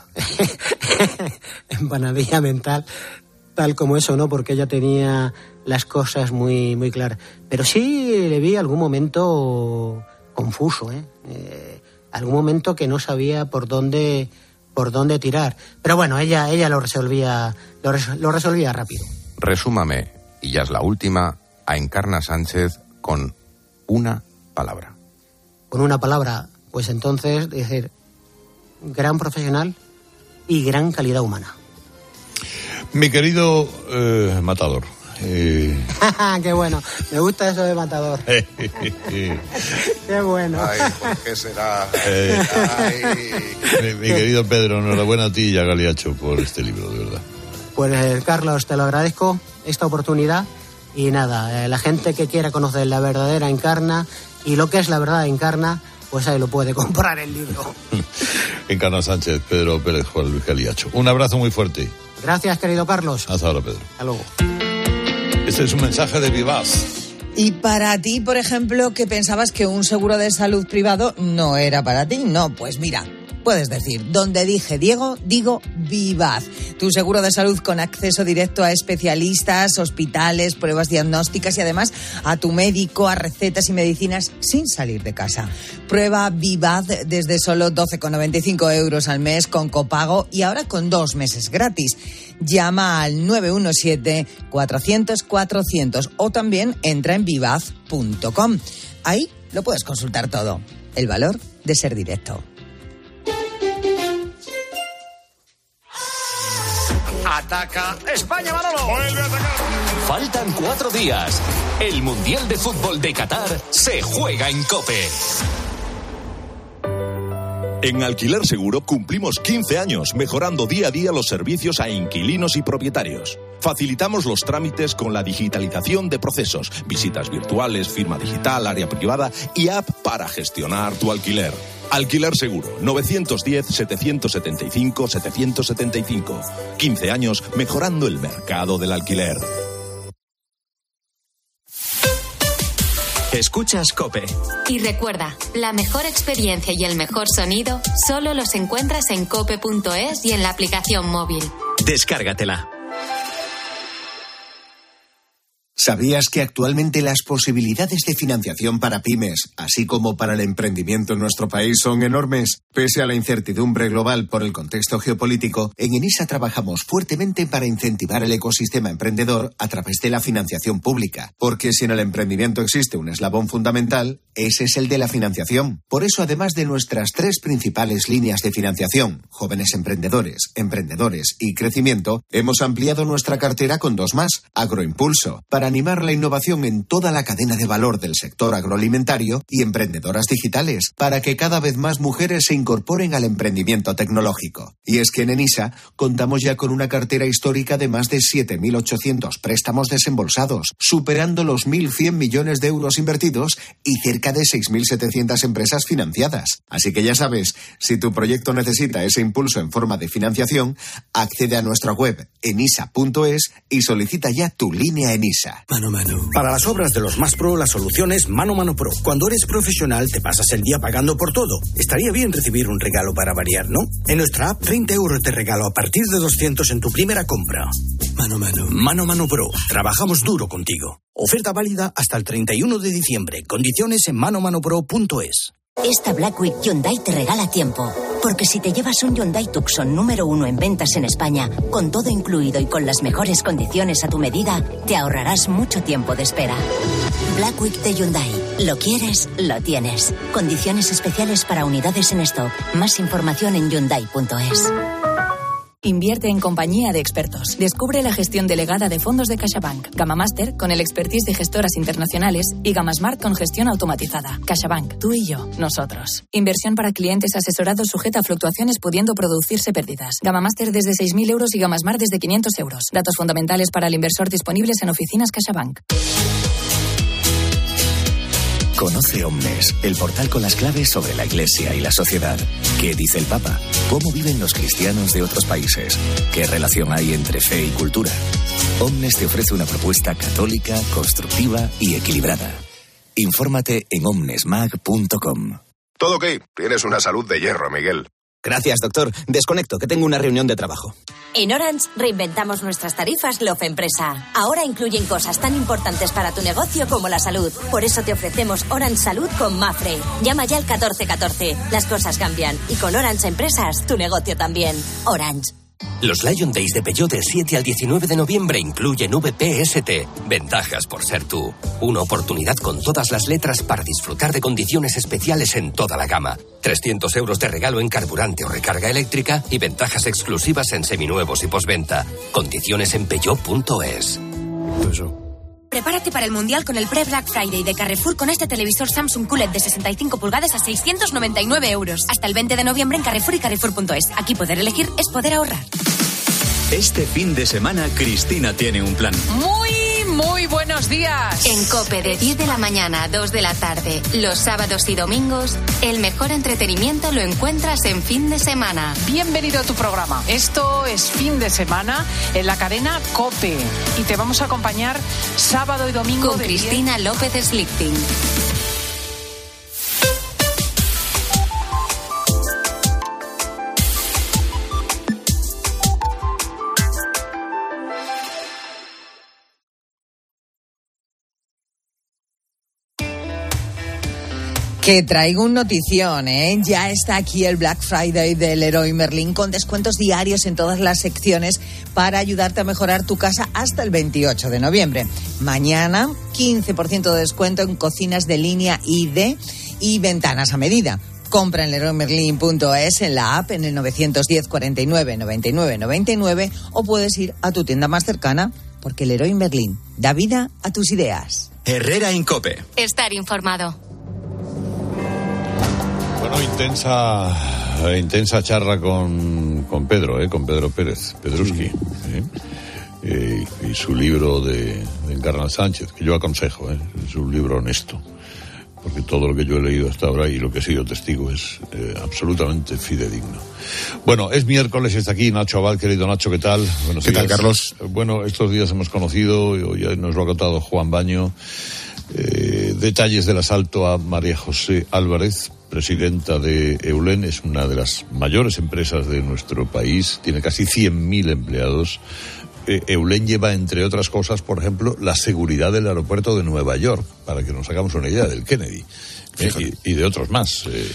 S4: empanadilla mental, tal como eso, ¿no? Porque ella tenía las cosas muy, muy claras. Pero sí le vi algún momento confuso, ¿eh? eh algún momento que no sabía por dónde por dónde tirar. Pero bueno, ella ella lo resolvía lo, res, lo resolvía rápido.
S5: Resúmame, y ya es la última, a Encarna Sánchez con una palabra.
S4: Con una palabra, pues entonces decir gran profesional y gran calidad humana.
S1: Mi querido eh, Matador. Eh...
S4: ¡Qué bueno! Me gusta eso de Matador. ¡Qué bueno!
S5: Ay, ¿por qué será?
S1: Eh, Ay. Mi, mi querido Pedro, enhorabuena a ti y a Galiacho por este libro, de verdad.
S4: Pues eh, Carlos, te lo agradezco, esta oportunidad. Y nada, eh, la gente que quiera conocer la verdadera Encarna y lo que es la verdad Encarna, pues ahí lo puede comprar el libro.
S1: Encarna Sánchez, Pedro Pérez, Juan Luis Galiacho. Un abrazo muy fuerte.
S4: Gracias, querido Carlos.
S1: Hasta ahora, Pedro.
S4: Hasta luego.
S1: Este es un mensaje de Vivaz.
S6: Y para ti, por ejemplo, que pensabas que un seguro de salud privado no era para ti, no, pues mira, puedes decir, donde dije Diego, digo Vivaz. Tu seguro de salud con acceso directo a especialistas, hospitales, pruebas diagnósticas y además a tu médico, a recetas y medicinas sin salir de casa. Prueba Vivaz desde solo doce con noventa y cinco euros al mes con copago y ahora con dos meses gratis. Llama al nueve uno siete, cuatrocientos, cuatrocientos o también entra en vivaz punto com. Ahí lo puedes consultar todo. El valor de ser directo.
S23: Ataca España, Manolo.
S7: Vuelve a atacar. Faltan cuatro días. El Mundial de Fútbol de Qatar se juega en COPE.
S8: En Alquiler Seguro cumplimos quince años mejorando día a día los servicios a inquilinos y propietarios. Facilitamos los trámites con la digitalización de procesos, visitas virtuales, firma digital, área privada y app para gestionar tu alquiler. Alquiler Seguro, nueve uno cero, siete siete cinco, siete siete cinco. quince años mejorando el mercado del alquiler.
S2: Escuchas COPE.
S3: Y recuerda, la mejor experiencia y el mejor sonido solo los encuentras en cope punto es y en la aplicación móvil.
S2: Descárgatela.
S9: ¿Sabías que actualmente las posibilidades de financiación para pymes, así como para el emprendimiento en nuestro país, son enormes? Pese a la incertidumbre global por el contexto geopolítico, en ENISA trabajamos fuertemente para incentivar el ecosistema emprendedor a través de la financiación pública. Porque si en el emprendimiento existe un eslabón fundamental, ese es el de la financiación. Por eso, además de nuestras tres principales líneas de financiación, jóvenes emprendedores, emprendedores y crecimiento, hemos ampliado nuestra cartera con dos más, Agroimpulso, para animar la innovación en toda la cadena de valor del sector agroalimentario y emprendedoras digitales, para que cada vez más mujeres se incorporen al emprendimiento tecnológico. Y es que en ENISA contamos ya con una cartera histórica de más de siete mil ochocientos préstamos desembolsados, superando los mil cien millones de euros invertidos y cerca de seis mil setecientas empresas financiadas. Así que ya sabes, si tu proyecto necesita ese impulso en forma de financiación, accede a nuestra web enisa punto es y solicita ya tu línea ENISA.
S28: Mano Mano. Para las obras de los más pro, la solución es Mano Mano Pro. Cuando eres profesional, te pasas el día pagando por todo. Estaría bien recibir un regalo para variar, ¿no? En nuestra app, treinta euros de regalo a partir de doscientos en tu primera compra. Mano Mano. Mano Mano Pro. Trabajamos duro contigo. Oferta válida hasta el treinta y uno de diciembre. Condiciones en mano mano pro punto es.
S10: Esta Black Week Hyundai te regala tiempo. Porque si te llevas un Hyundai Tucson número uno en ventas en España, con todo incluido y con las mejores condiciones a tu medida, te ahorrarás mucho tiempo de espera. Black Week de Hyundai. Lo quieres, lo tienes. Condiciones especiales para unidades en stock. Más información en hyundai punto es.
S11: Invierte en compañía de expertos. Descubre la gestión delegada de fondos de CaixaBank. Gama Master con el expertise de gestoras internacionales y Gama Smart con gestión automatizada. CaixaBank, tú y yo, nosotros. Inversión para clientes asesorados sujeta a fluctuaciones pudiendo producirse pérdidas. Gama Master desde seis mil euros y Gama Smart desde quinientos euros. Datos fundamentales para el inversor disponibles en oficinas CaixaBank.
S12: Conoce Omnes, el portal con las claves sobre la Iglesia y la sociedad. ¿Qué dice el Papa? ¿Cómo viven los cristianos de otros países? ¿Qué relación hay entre fe y cultura? Omnes te ofrece una propuesta católica, constructiva y equilibrada. Infórmate en omnesmag punto com.
S13: Todo ok. Tienes una salud de hierro, Miguel.
S14: Gracias, doctor. Desconecto, que tengo una reunión de trabajo.
S15: En Orange reinventamos nuestras tarifas Love Empresa. Ahora incluyen cosas tan importantes para tu negocio como la salud. Por eso te ofrecemos Orange Salud con Mafre. Llama ya al catorce catorce. Las cosas cambian. Y con Orange Empresas, tu negocio también. Orange.
S16: Los Lion Days de Peugeot del siete al diecinueve de noviembre incluyen V P S T. Ventajas por ser tú. Una oportunidad con todas las letras para disfrutar de condiciones especiales en toda la gama. trescientos euros de regalo en carburante o recarga eléctrica y ventajas exclusivas en seminuevos y postventa. Condiciones en peugeot punto es.
S15: Prepárate para el Mundial con el pre-Black Friday de Carrefour con este televisor Samsung Q L E D de sesenta y cinco pulgadas a seiscientos noventa y nueve euros. Hasta el veinte de noviembre en Carrefour y Carrefour punto es. Aquí poder elegir es poder ahorrar.
S17: Este fin de semana Cristina tiene un plan.
S18: Muy, muy buenos días.
S3: En COPE de diez de la mañana a dos de la tarde, los sábados y domingos, el mejor entretenimiento lo encuentras en fin de semana.
S18: Bienvenido a tu programa. Esto es fin de semana en la cadena COPE y te vamos a acompañar sábado y domingo
S3: con
S18: de
S3: Cristina
S18: diez...
S3: López Slichting.
S6: Que traigo un notición, ¿eh? Ya está aquí el Black Friday del Leroy Merlin con descuentos diarios en todas las secciones para ayudarte a mejorar tu casa hasta el veintiocho de noviembre. Mañana, quince por ciento de descuento en cocinas de línea I D y ventanas a medida. Compra en leroy merlin punto es, en la app, en el nueve uno cero, cuarenta y nueve, noventa y nueve, noventa y nueve o puedes ir a tu tienda más cercana porque Leroy Merlin da vida a tus ideas.
S17: Herrera en COPE.
S3: Estar informado.
S1: Bueno, intensa, intensa charla con, con Pedro, ¿eh? con Pedro Pérez, Pedruski, ¿eh? Eh, y su libro de, de Encarna Sánchez, que yo aconsejo, ¿eh? es un libro honesto, porque todo lo que yo he leído hasta ahora y lo que he sido testigo es eh, absolutamente fidedigno. Bueno, es miércoles, está aquí Nacho Abad, querido Nacho, ¿qué tal? Buenos
S20: ¿Qué
S1: días.
S20: tal, Carlos?
S1: Bueno, estos días hemos conocido, hoy nos lo ha contado Juan Baño, eh, detalles del asalto a María José Álvarez, presidenta de Eulen, es una de las mayores empresas de nuestro país, tiene casi cien mil empleados. Eh, Eulen lleva, entre otras cosas, por ejemplo, la seguridad del aeropuerto de Nueva York, para que nos hagamos una idea, del Kennedy, eh, y, y de otros más. Eh,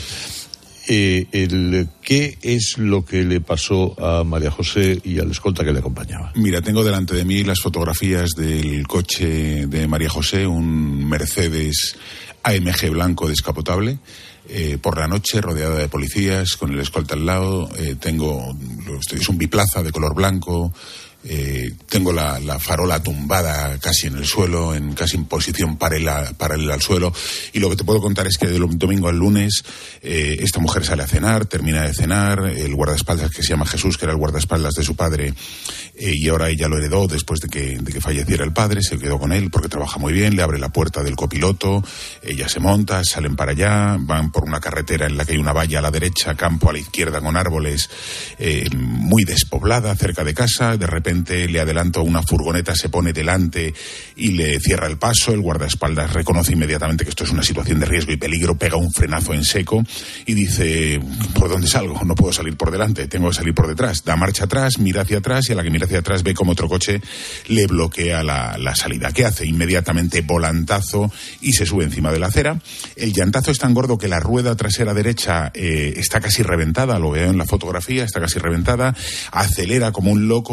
S1: eh, el, ¿Qué es lo que le pasó a María José y al escolta que le acompañaba?
S20: Mira, tengo delante de mí las fotografías del coche de María José, un Mercedes A M G blanco descapotable. Eh, por la noche, rodeada de policías, con el escolta al lado, eh, tengo, es un biplaza de color blanco, eh, tengo la, la farola tumbada casi en el suelo, en casi en posición paralela, paralela al suelo, y lo que te puedo contar es que del domingo al lunes eh, esta mujer sale a cenar, termina de cenar, el guardaespaldas que se llama Jesús, que era el guardaespaldas de su padre, eh, y ahora ella lo heredó después de que, de que falleciera el padre, se quedó con él porque trabaja muy bien, le abre la puerta del copiloto, ella se monta, salen para allá, van por una carretera en la que hay una valla a la derecha, campo a la izquierda con árboles, eh, muy despoblada, cerca de casa. De repente le adelanta una furgoneta, se pone delante y le cierra el paso. El guardaespaldas reconoce inmediatamente que esto es una situación de riesgo y peligro, pega un frenazo en seco y dice: ¿por dónde salgo? No puedo salir por delante, tengo que salir por detrás. Da marcha atrás, mira hacia atrás y a la que mira hacia atrás ve como otro coche le bloquea la, la salida. ¿Qué hace? Inmediatamente volantazo y se sube encima de la acera. El llantazo es tan gordo que la rueda trasera derecha eh, está casi reventada, lo veo en la fotografía, está casi reventada, acelera como un loco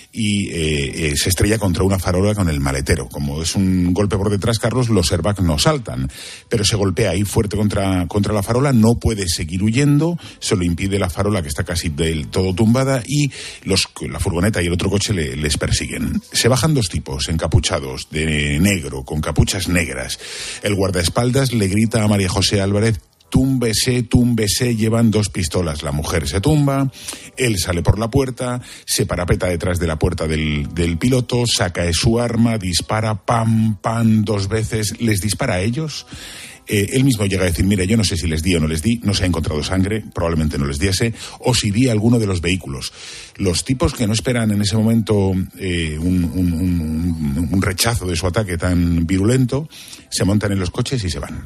S20: y eh, eh, se estrella contra una farola con el maletero. Como es un golpe por detrás, Carlos, los airbags no saltan, pero se golpea ahí fuerte contra, contra la farola, no puede seguir huyendo, se lo impide la farola, que está casi del todo tumbada, y los, la furgoneta y el otro coche le, les persiguen. Se bajan dos tipos encapuchados de negro, con capuchas negras. El guardaespaldas le grita a María José Álvarez: túmbese, túmbese, llevan dos pistolas. La mujer se tumba, él sale por la puerta, se parapeta detrás de la puerta del, del piloto, saca su arma, dispara, pam, pam, dos veces, les dispara a ellos. Eh, él mismo llega a decir: mira, yo no sé si les di o no les di, no se ha encontrado sangre, probablemente no les diese, o si di a alguno de los vehículos. Los tipos que no esperan en ese momento eh, un, un, un, un rechazo de su ataque tan virulento, se montan en los coches y se van.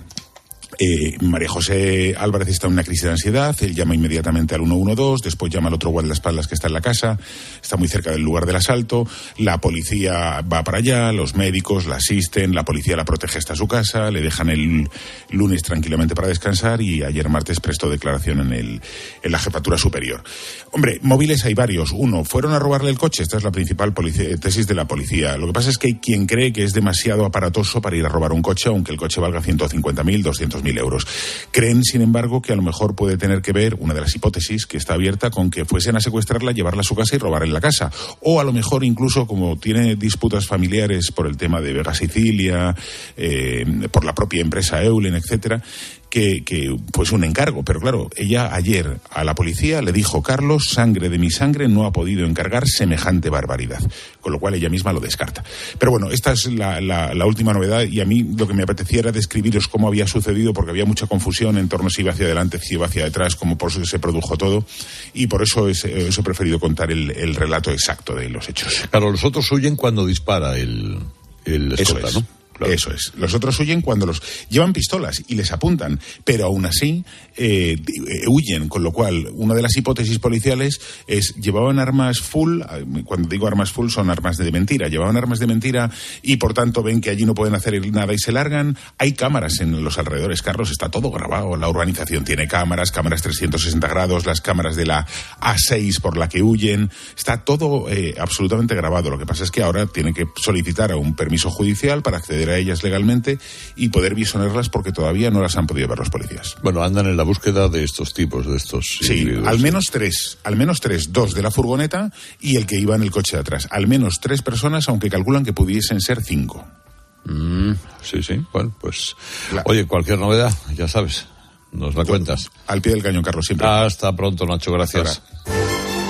S20: Eh, María José Álvarez está en una crisis de ansiedad, él llama inmediatamente al uno uno dos, después llama al otro guardaespaldas que está en la casa, está muy cerca del lugar del asalto, la policía va para allá, los médicos la asisten, la policía la protege hasta su casa, le dejan el lunes tranquilamente para descansar y ayer martes prestó declaración en, el, en la jefatura superior. Hombre, móviles hay varios. Uno, fueron a robarle el coche, esta es la principal policía, tesis de la policía. Lo que pasa es que hay quien cree que es demasiado aparatoso para ir a robar un coche, aunque el coche valga ciento cincuenta mil, doscientos mil euros. Creen, sin embargo, que a lo mejor puede tener que ver, una de las hipótesis que está abierta, con que fuesen a secuestrarla, llevarla a su casa y robarle la casa. O a lo mejor incluso, como tiene disputas familiares por el tema de Vega Sicilia, eh, por la propia empresa Eulen, etcétera, que, que pues un encargo. Pero claro, ella ayer a la policía le dijo: Carlos, sangre de mi sangre, no ha podido encargar semejante barbaridad. Con lo cual ella misma lo descarta. Pero bueno, esta es la, la, la última novedad, y a mí lo que me apetecía era describiros cómo había sucedido, porque había mucha confusión en torno a si iba hacia adelante, si iba hacia detrás, cómo por eso se produjo todo, y por eso, es, eso he preferido contar el, el relato exacto de los hechos.
S1: Claro, los otros huyen cuando dispara el, el escolta,
S20: es.
S1: ¿no? Claro.
S20: Eso es. Los otros huyen cuando los llevan pistolas y les apuntan, pero aún así eh, huyen, con lo cual una de las hipótesis policiales es: llevaban armas full, cuando digo armas full son armas de mentira, llevaban armas de mentira y por tanto ven que allí no pueden hacer nada y se largan. Hay cámaras en los alrededores, Carlos, está todo grabado, la urbanización tiene cámaras, cámaras trescientos sesenta grados, las cámaras de la A seis por la que huyen, está todo eh, absolutamente grabado. Lo que pasa es que ahora tienen que solicitar a un permiso judicial para acceder a ellas legalmente y poder visionarlas, porque todavía no las han podido ver los policías.
S1: Bueno, andan en la búsqueda de estos tipos, de estos
S20: sí, individuos. al menos tres, al menos tres, dos de la furgoneta y el que iba en el coche de atrás. Al menos tres personas, aunque calculan que pudiesen ser cinco.
S1: Mm, sí, sí, bueno, pues... Claro. Oye, cualquier novedad, ya sabes, nos la cuentas.
S20: Al pie del cañón, Carlos, siempre.
S1: Hasta pronto, Nacho, gracias. Ahora.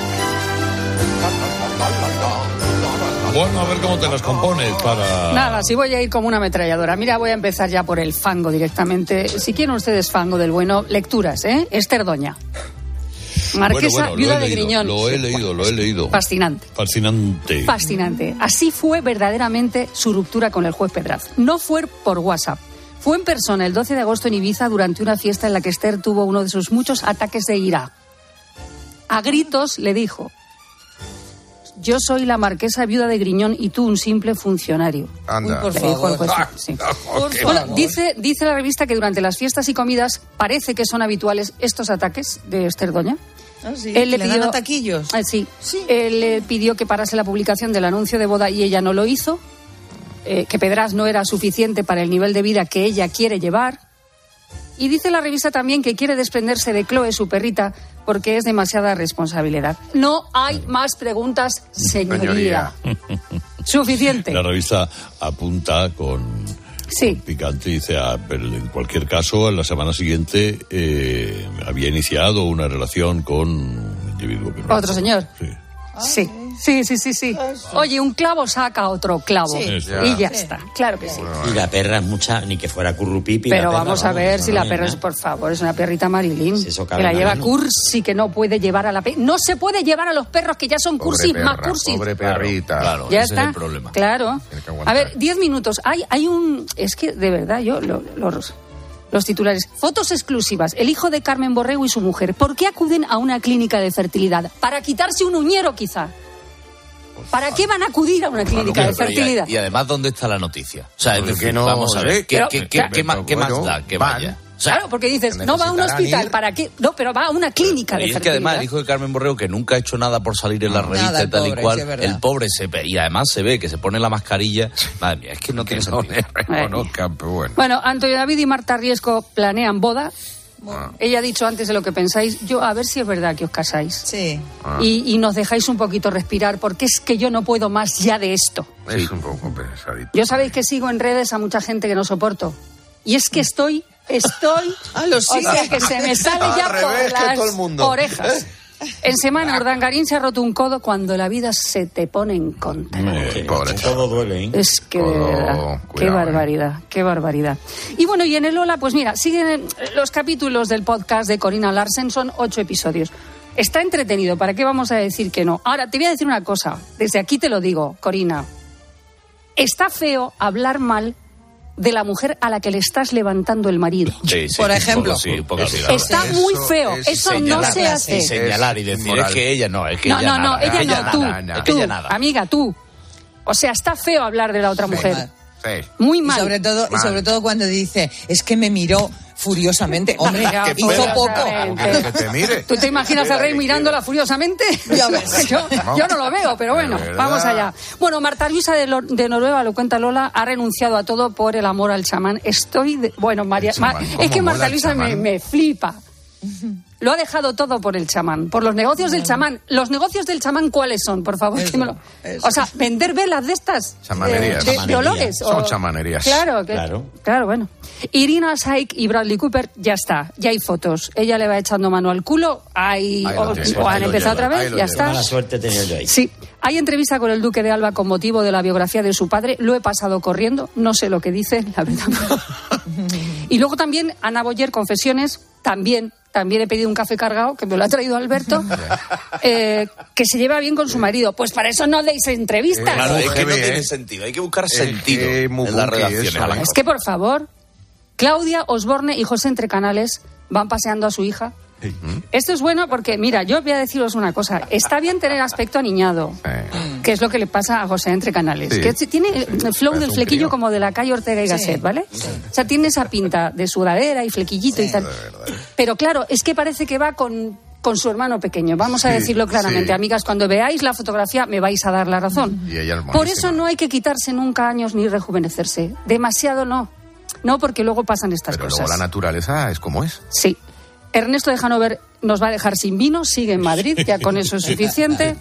S1: Bueno, a ver cómo te las compones para...
S5: Nada, si voy a ir como una ametralladora. Mira, voy a empezar ya por el fango directamente. Si quieren ustedes fango del bueno, lecturas, ¿eh? Esther Doña. Marquesa,
S1: bueno, bueno,
S5: viuda
S1: de
S5: leído,
S1: Griñón. Lo he leído, lo he leído.
S5: Fascinante.
S1: Fascinante.
S5: Fascinante. Así fue verdaderamente su ruptura con el juez Pedraz. No fue por WhatsApp. Fue en persona el doce de agosto en Ibiza durante una fiesta en la que Esther tuvo uno de sus muchos ataques de ira. A gritos le dijo: yo soy la marquesa viuda de Griñón y tú un simple funcionario.
S13: Anda.
S5: Uy, por favor. El juez, sí. Bueno, dice, dice la revista que durante las fiestas y comidas parece que son habituales estos ataques de Esther Doña.
S6: Ah, sí,
S5: él le,
S6: le
S5: pidió,
S6: dan ataquillos.
S5: Eh, sí. sí. Él le pidió que parase la publicación del anuncio de boda y ella no lo hizo. Eh, que Pedraz no era suficiente para el nivel de vida que ella quiere llevar. Y dice la revista también que quiere desprenderse de Chloe, su perrita, porque es demasiada responsabilidad. No hay más preguntas, señoría. Suficiente.
S1: La revista apunta con,
S5: sí.
S1: con picante y dice: ah, pero en cualquier caso, en la semana siguiente eh, había iniciado una relación con un individuo que no
S5: ¿Otro señor?
S1: Sí.
S5: Sí, sí, sí, sí, sí. Oye, un clavo saca otro clavo. Sí, ya. Y ya sí. está, claro que sí.
S19: Y la perra es mucha, ni que fuera currupipi.
S5: Pero
S19: perra,
S5: vamos a ver vamos, si la perra es, por favor, es una perrita Marilyn. Si eso que la lleva mano. Cursi, que no puede llevar a la perra. No se puede llevar a los perros que ya son pobre cursis, perra, más cursis.
S13: Pobre perrita.
S1: Claro,
S5: ya
S1: ese
S5: está.
S1: es el problema.
S5: Claro. A ver, diez minutos. Hay, hay un... Es que, de verdad, yo... Lo, los, los titulares. Fotos exclusivas. El hijo de Carmen Borrego y su mujer. ¿Por qué acuden a una clínica de fertilidad? Para quitarse un uñero, quizá. ¿Para qué van a acudir a una clínica bueno, de fertilidad?
S21: Y, y además, ¿dónde está la noticia? O sea, es decir,
S13: no,
S21: vamos a ver, ¿qué,
S5: pero,
S21: qué, qué, qué, qué, más, qué más da que
S13: van,
S21: vaya?
S5: Claro, porque dices, no va a un hospital,
S4: ir.
S5: ¿para qué? No, pero va a una clínica de
S4: Y es que
S5: fertilidad.
S4: además el hijo de Carmen Borrego, que nunca ha hecho nada por salir en la revista
S6: nada,
S4: y tal
S6: pobre,
S4: y cual,
S6: sí, es verdad.
S4: el pobre se ve, y además se ve que se pone la mascarilla. Madre mía, es que no tiene sentido.
S1: Reconozcan, pero bueno.
S5: Bueno, Antonio David y Marta Riesco planean boda. Bueno. Ella ha dicho antes de lo que pensáis. Yo, a ver si es verdad que os casáis.
S6: Sí.
S1: Ah.
S5: Y, y nos dejáis un poquito respirar, porque es que yo no puedo más ya de esto.
S1: Es un poco pesadito.
S5: Yo sabéis que sigo en redes a mucha gente que no soporto. Y es que estoy, estoy...
S6: Ah, lo
S5: o sea,
S6: sigue.
S5: que se me sale
S1: Al
S5: ya
S1: revés
S5: por
S1: que
S5: las
S1: todo el mundo.
S5: orejas. En semana, Urdangarín se ha roto un codo cuando la vida se te pone en contra.
S1: Eh, pobre
S19: Todo duele, ¿eh?
S5: Es que, de
S1: Codo,
S5: verdad,
S1: cuidado,
S5: qué
S1: eh.
S5: barbaridad, qué barbaridad. Y bueno, y en el Lola, pues mira, siguen los capítulos del podcast de Corina Larsen, son ocho episodios. Está entretenido, ¿para qué vamos a decir que no? Ahora, te voy a decir una cosa, desde aquí te lo digo, Corina. Está feo hablar mal de la mujer a la que le estás levantando el marido.
S4: Sí, sí,
S6: Por
S4: un
S6: ejemplo.
S4: poco sí, un poco sí, la
S5: Está
S4: verdad.
S5: muy
S1: Eso
S5: feo,
S1: es
S5: eso no
S6: señalar,
S5: se hace.
S4: Y señalar y decir,
S1: Inmoral.
S4: es que ella no, es que
S5: No,
S4: ella
S5: no, no,
S4: nada,
S5: ella
S4: es que
S5: no, tú,
S4: nada, es que
S5: tú,
S4: ella nada.
S5: amiga, tú. O sea, está feo hablar de la otra mujer.
S6: mal.
S1: Sí.
S5: Muy
S6: Y
S5: mal.
S6: sobre todo, y
S1: Mal.
S6: sobre todo cuando dice, es que me miró furiosamente. Hombre,
S5: Ya,
S6: hizo
S5: furiosamente.
S6: poco.
S1: Que te mire.
S5: ¿Tú te imaginas al rey mirándola furiosamente?
S6: Ya ves.
S5: yo, yo no lo veo, pero bueno,
S1: De verdad.
S5: vamos allá. Bueno, Marta Luisa de, Lo- de Noruega, lo cuenta Lola, ha renunciado a todo por el amor al chamán. Estoy... De, bueno, María...
S1: El chamán,
S5: Ma-
S1: ¿cómo
S5: es que
S1: mola
S5: Marta
S1: el
S5: Luisa me,
S1: chamán?
S5: me flipa. Lo ha dejado todo por el chamán, por los negocios del chamán. ¿Los negocios del chamán cuáles son, por favor?
S6: Eso,
S5: que me lo-
S6: eso.
S5: O sea, vender velas de estas.
S1: Chamanerías.
S5: De, de- de
S19: Chamanerías.
S5: olores.
S1: Son
S5: o-
S1: chamanerías.
S5: Claro, que-
S19: Claro.
S5: claro, bueno. Irina Shayk y Bradley Cooper, ya está, ya hay fotos. Ella le va echando mano al culo, hay,
S1: Ahí lo
S5: o,
S1: tienes,
S5: o
S1: ahí
S5: han
S1: lo
S5: empezado
S1: lleva,
S5: otra
S1: ahí
S5: vez,
S1: lo
S5: ya
S1: lleva.
S5: está.
S19: Mala suerte he tenido yo ahí.
S5: Sí, hay entrevista con el Duque de Alba con motivo de la biografía de su padre. Lo he pasado corriendo, no sé lo que dice, la verdad. Y luego también Ana Boyer, Confesiones, también, también he pedido un café cargado, que me lo ha traído Alberto, eh, que se lleva bien con su marido. Pues para eso no deis entrevistas.
S4: Claro, es que no
S1: G B,
S4: tiene
S1: ¿eh?
S4: sentido, hay que buscar
S1: Es
S4: sentido
S1: que muy
S4: en las
S1: funky
S4: relaciones.
S1: eso.
S5: Es que, por favor, Claudia Osborne y José Entre Canales van paseando a su hija. Esto es bueno porque, mira, yo voy a deciros una cosa. Está bien tener aspecto aniñado, que es lo que le pasa a José Entre Canales.
S1: Sí.
S5: Que tiene el flow
S1: Es
S5: del
S1: un
S5: flequillo
S1: crío.
S5: como de la calle Ortega y Gasset, ¿vale? O sea, tiene esa pinta de sudadera y flequillito y tal. Pero claro, es que parece que va con... con su hermano pequeño. Vamos a
S1: Sí,
S5: decirlo claramente.
S1: sí.
S5: Amigas, cuando veáis la fotografía me vais a dar la razón.
S1: Y ella es
S5: Por
S1: monísima.
S5: eso no hay que quitarse nunca años ni rejuvenecerse. Demasiado no. No, porque luego pasan estas
S1: Pero
S5: cosas.
S1: luego la naturaleza es como es.
S5: Sí. Ernesto de Hanover nos va a dejar sin vino, sigue en Madrid, ya con eso es suficiente.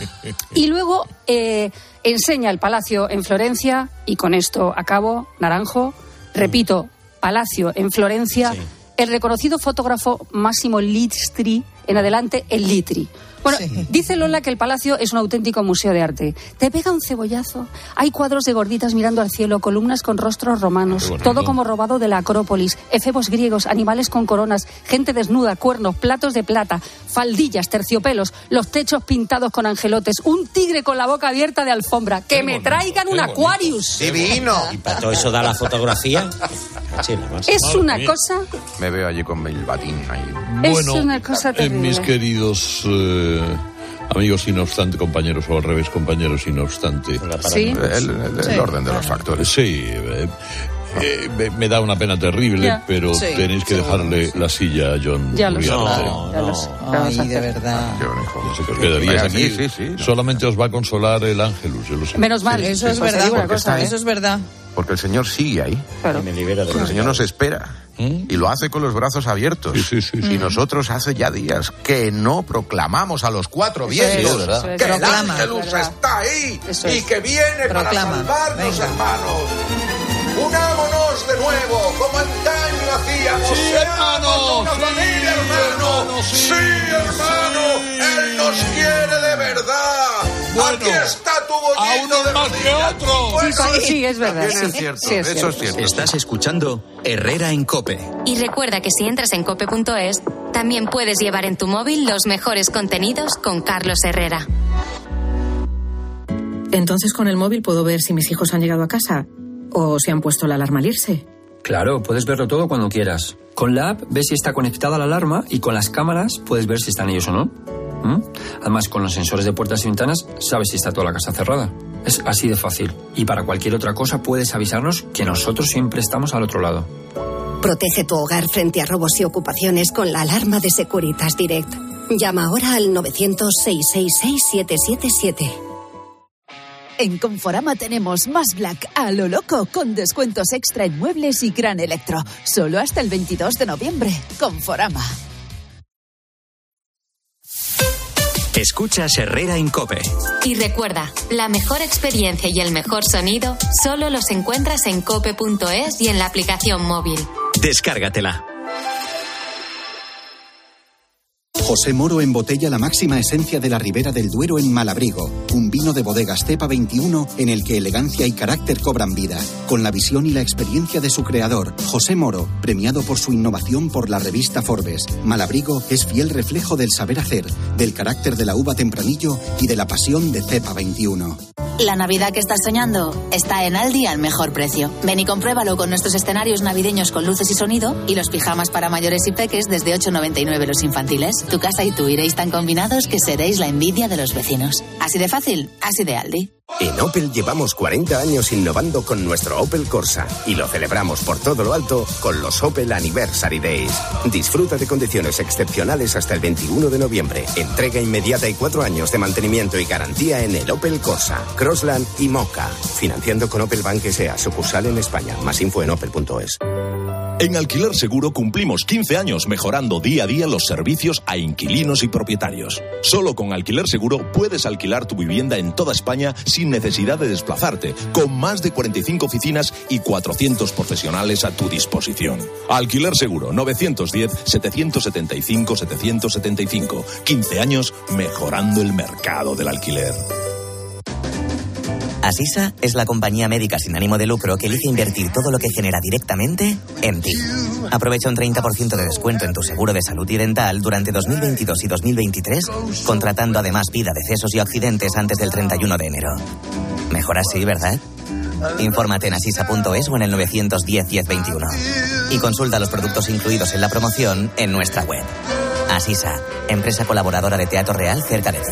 S5: Y luego eh, enseña el Palacio en Florencia, y con esto acabo, Naranjo, repito, Palacio en Florencia,
S19: Sí.
S5: el reconocido fotógrafo Massimo Litri, en adelante el Litri. Bueno,
S6: Sí.
S5: dice Lola que el Palacio es un auténtico museo de arte. Te pega un cebollazo. Hay cuadros de gorditas mirando al cielo, columnas con rostros romanos,
S1: Qué bonito.
S5: todo como robado de la Acrópolis, efebos griegos, animales con coronas, gente desnuda, cuernos, platos de plata, faldillas, terciopelos, los techos pintados con angelotes, un tigre con la boca abierta de alfombra. ¡Que me traigan un Aquarius!
S1: ¡Divino!
S19: Y para todo eso da la fotografía. Sí, la más.
S5: Es una cosa...
S1: Me veo allí con el batín ahí.
S5: Es
S1: Bueno,
S5: una cosa
S1: eh,
S5: terrible.
S1: mis queridos eh, amigos y no obstante, compañeros, o al revés, compañeros y no obstante.
S5: Sí.
S1: El, el- el
S6: Sí.
S1: orden de los factores. Sí, eh, eh, me, me da una pena terrible,
S5: Ya.
S1: pero
S6: Sí,
S1: tenéis que
S6: seguro.
S1: dejarle la silla a John
S5: Ya lo sé.
S1: Uriarte.
S19: No,
S5: Ya lo
S19: no.
S5: sé. ¿Qué vamos a
S6: Ay, de
S5: hacer?
S6: verdad.
S1: Yo, hijo, no sé qué os quedaríais
S13: Vaya,
S1: aquí.
S13: sí, sí, sí, no.
S1: Solamente os va a consolar el Ángelus, yo lo sé.
S5: Menos mal.
S6: Eso es
S5: Pues te
S6: verdad.
S5: digo una
S1: porque
S5: cosa,
S1: está
S5: ¿eh?
S6: Eso es verdad.
S13: Porque el Señor sigue ahí.
S5: Claro.
S19: Y me libera de
S13: Porque el Señor nos espera. Y lo hace con los brazos abiertos.
S1: Sí, sí, sí, sí.
S13: Y nosotros hace ya días que no proclamamos a los cuatro
S5: Eso es,
S13: vientos
S5: eso es,
S13: que el
S6: Proclama.
S13: Ángelus
S5: Es verdad.
S13: está ahí
S5: Eso
S13: y
S5: es.
S13: que viene para
S6: Proclama.
S13: salvarnos,
S6: Venga.
S13: hermanos. Unámonos de nuevo, como antaño hacíamos.
S1: Sí, hermano,
S13: Seamos una
S1: sí,
S13: familia, hermano.
S1: hermano, sí,
S13: Sí, hermano.
S1: sí.
S13: Él nos quiere de verdad.
S1: Bueno,
S13: Aquí está tu bollito
S1: a unos
S13: de
S1: más que
S13: rodillas.
S1: otros.
S13: Pues
S5: Sí, sí, es verdad.
S13: También
S5: sí.
S13: es cierto,
S5: Sí, es
S13: eso
S5: cierto.
S13: es cierto.
S17: Estás escuchando Herrera en Cope.
S3: Y recuerda que si entras en cope punto es, también puedes llevar en tu móvil los mejores contenidos con Carlos Herrera.
S11: Entonces con el móvil puedo ver si mis hijos han llegado a casa o si han puesto la alarma al irse.
S21: Claro, puedes verlo todo cuando quieras. Con la app ves si está conectada la alarma y con las cámaras puedes ver si están ellos o no. ¿Mm? Además, con los sensores de puertas y ventanas sabes si está toda la casa cerrada. Es así de fácil. Y para cualquier otra cosa puedes avisarnos que nosotros siempre estamos al otro lado.
S7: Protege tu hogar frente a robos y ocupaciones con la alarma de Securitas Direct. Llama ahora al novecientos, seiscientos sesenta y seis, siete siete siete.
S8: En Conforama tenemos más Black a lo loco, con descuentos extra en muebles y gran electro. Solo hasta el veintidós de noviembre. Conforama.
S17: Escuchas Herrera en COPE.
S3: Y recuerda, la mejor experiencia y el mejor sonido solo los encuentras en cope punto es y en la aplicación móvil.
S17: Descárgatela.
S22: José Moro embotella la máxima esencia de la Ribera del Duero en Malabrigo, un vino de bodegas Cepa veintiuno en el que elegancia y carácter cobran vida, con la visión y la experiencia de su creador, José Moro, premiado por su innovación por la revista Forbes. Malabrigo es fiel reflejo del saber hacer, del carácter de la uva Tempranillo y de la pasión de Cepa veintiuno.
S11: La Navidad que estás soñando está en Aldi al mejor precio. Ven y compruébalo con nuestros escenarios navideños con luces y sonido y los pijamas para mayores y peques desde ocho noventa y nueve los infantiles. Tu casa y tú iréis tan combinados que seréis la envidia de los vecinos. Así de fácil, así de Aldi.
S23: En Opel llevamos cuarenta años innovando con nuestro Opel Corsa y lo celebramos por todo lo alto con los Opel Anniversary Days. Disfruta de condiciones excepcionales hasta el veintiuno de noviembre. Entrega inmediata y cuatro años de mantenimiento y garantía en el Opel Corsa, Crossland y Mocha. Financiando con Opel Bank S A, sucursal en España. Más info en opel punto es.
S24: En Alquiler Seguro cumplimos quince años mejorando día a día los servicios a inquilinos y propietarios. Solo con Alquiler Seguro puedes alquilar tu vivienda en toda España sin necesidad de desplazarte, con más de cuarenta y cinco oficinas y cuatrocientos profesionales a tu disposición. Alquiler Seguro, novecientos diez, setecientos setenta y cinco, setecientos setenta y cinco. quince años mejorando el mercado del alquiler.
S25: Asisa es la compañía médica sin ánimo de lucro que elige invertir todo lo que genera directamente en ti. Aprovecha un treinta por ciento de descuento en tu seguro de salud y dental durante dos mil veintidós y dos mil veintitrés, contratando además vida, decesos y accidentes antes del treinta y uno de enero. Mejor así, ¿verdad? Infórmate en asisa punto es o en el novecientos diez, diez veintiuno. Y consulta los productos incluidos en la promoción en nuestra web. Asisa, empresa colaboradora de Teatro Real cerca de ti.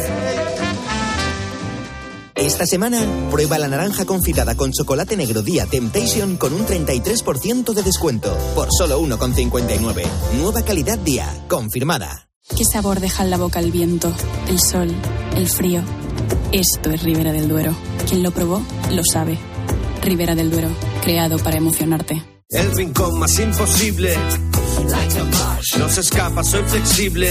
S26: Esta semana, prueba la naranja confitada con chocolate negro Día Temptation con un treinta y tres por ciento de descuento. Por solo uno con cincuenta y nueve. Nueva calidad Día, confirmada.
S27: ¿Qué sabor deja en la boca el viento, el sol, el frío? Esto es Ribera del Duero. Quien lo probó, lo sabe. Ribera del Duero, creado para emocionarte.
S29: El rincón más imposible. No se escapa, soy flexible.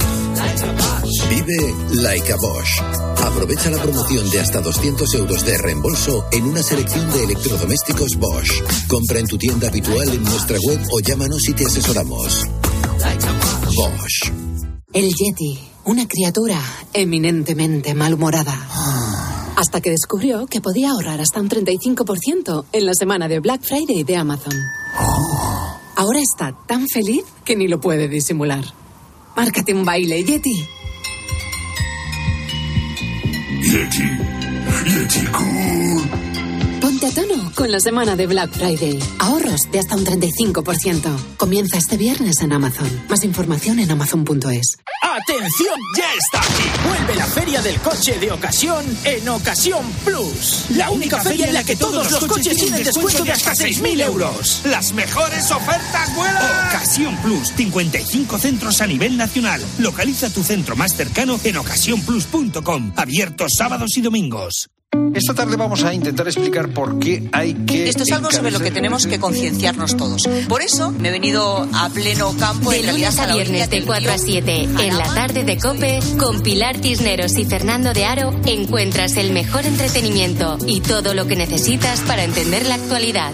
S30: Vive like a Bosch. Aprovecha la promoción de hasta doscientos euros de reembolso en una selección de electrodomésticos Bosch. Compra en tu tienda habitual, en nuestra web o llámanos y te asesoramos. Bosch.
S31: El Yeti, una criatura eminentemente malhumorada. Hasta que descubrió que podía ahorrar hasta un treinta y cinco por ciento en la semana de Black Friday de Amazon. Ahora está tan feliz que ni lo puede disimular. Márcate un baile, Yeti.
S32: Yeti, Yeti Cool.
S31: Ponte a tono con la semana de Black Friday. Ahorros de hasta un treinta y cinco por ciento. Comienza este viernes en Amazon. Más información en amazon punto es.
S33: ¡Atención! ¡Ya está aquí! Vuelve la Feria del Coche de Ocasión en Ocasión Plus. La única feria en la que todos los coches tienen descuento de hasta seis mil euros.
S34: ¡Las mejores ofertas vuelan!
S33: Ocasión Plus, cincuenta y cinco centros a nivel nacional. Localiza tu centro más cercano en ocasión plus punto com. Abiertos sábados y domingos.
S35: Esta tarde vamos a intentar explicar por qué hay que...
S6: Esto es algo sobre lo que tenemos que concienciarnos todos. Por eso me he venido a pleno campo.
S3: De lunes a viernes de cuatro a siete, en la tarde de COPE, con Pilar Cisneros y Fernando de Aro, encuentras el mejor entretenimiento y todo lo que necesitas para entender la actualidad.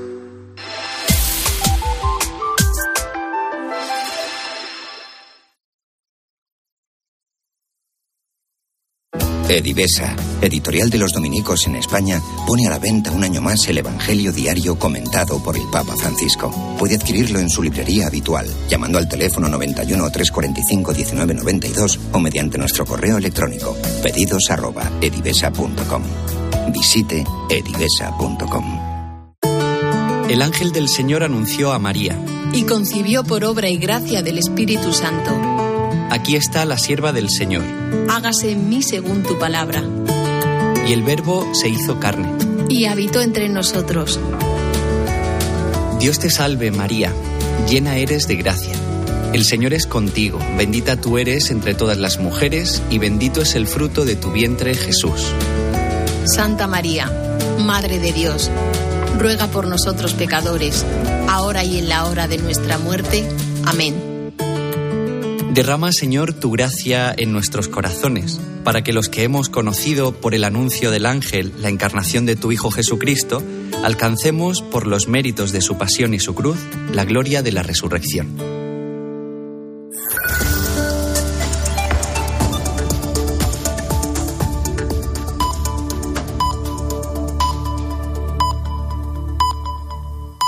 S36: Edivesa, editorial de los dominicos en España, pone a la venta un año más el Evangelio diario comentado por el Papa Francisco. Puede adquirirlo en su librería habitual, llamando al teléfono noventa y uno, trescientos cuarenta y cinco, diecinueve noventa y dos o mediante nuestro correo electrónico pedidos arroba edivesa punto com. Visite edivesa punto com.
S37: El ángel del Señor anunció a María.
S38: Y concibió por obra y gracia del Espíritu Santo.
S37: Aquí está la sierva del Señor.
S38: Hágase en mí según tu palabra.
S37: Y el Verbo se hizo carne.
S38: Y habitó entre nosotros.
S37: Dios te salve, María, llena eres de gracia. El Señor es contigo, bendita tú eres entre todas las mujeres y bendito es el fruto de tu vientre, Jesús.
S38: Santa María, Madre de Dios, ruega por nosotros pecadores, ahora y en la hora de nuestra muerte. Amén.
S37: Derrama, Señor, tu gracia en nuestros corazones, para que los que hemos conocido por el anuncio del ángel la encarnación de tu Hijo Jesucristo, alcancemos, por los méritos de su pasión y su cruz, la gloria de la resurrección.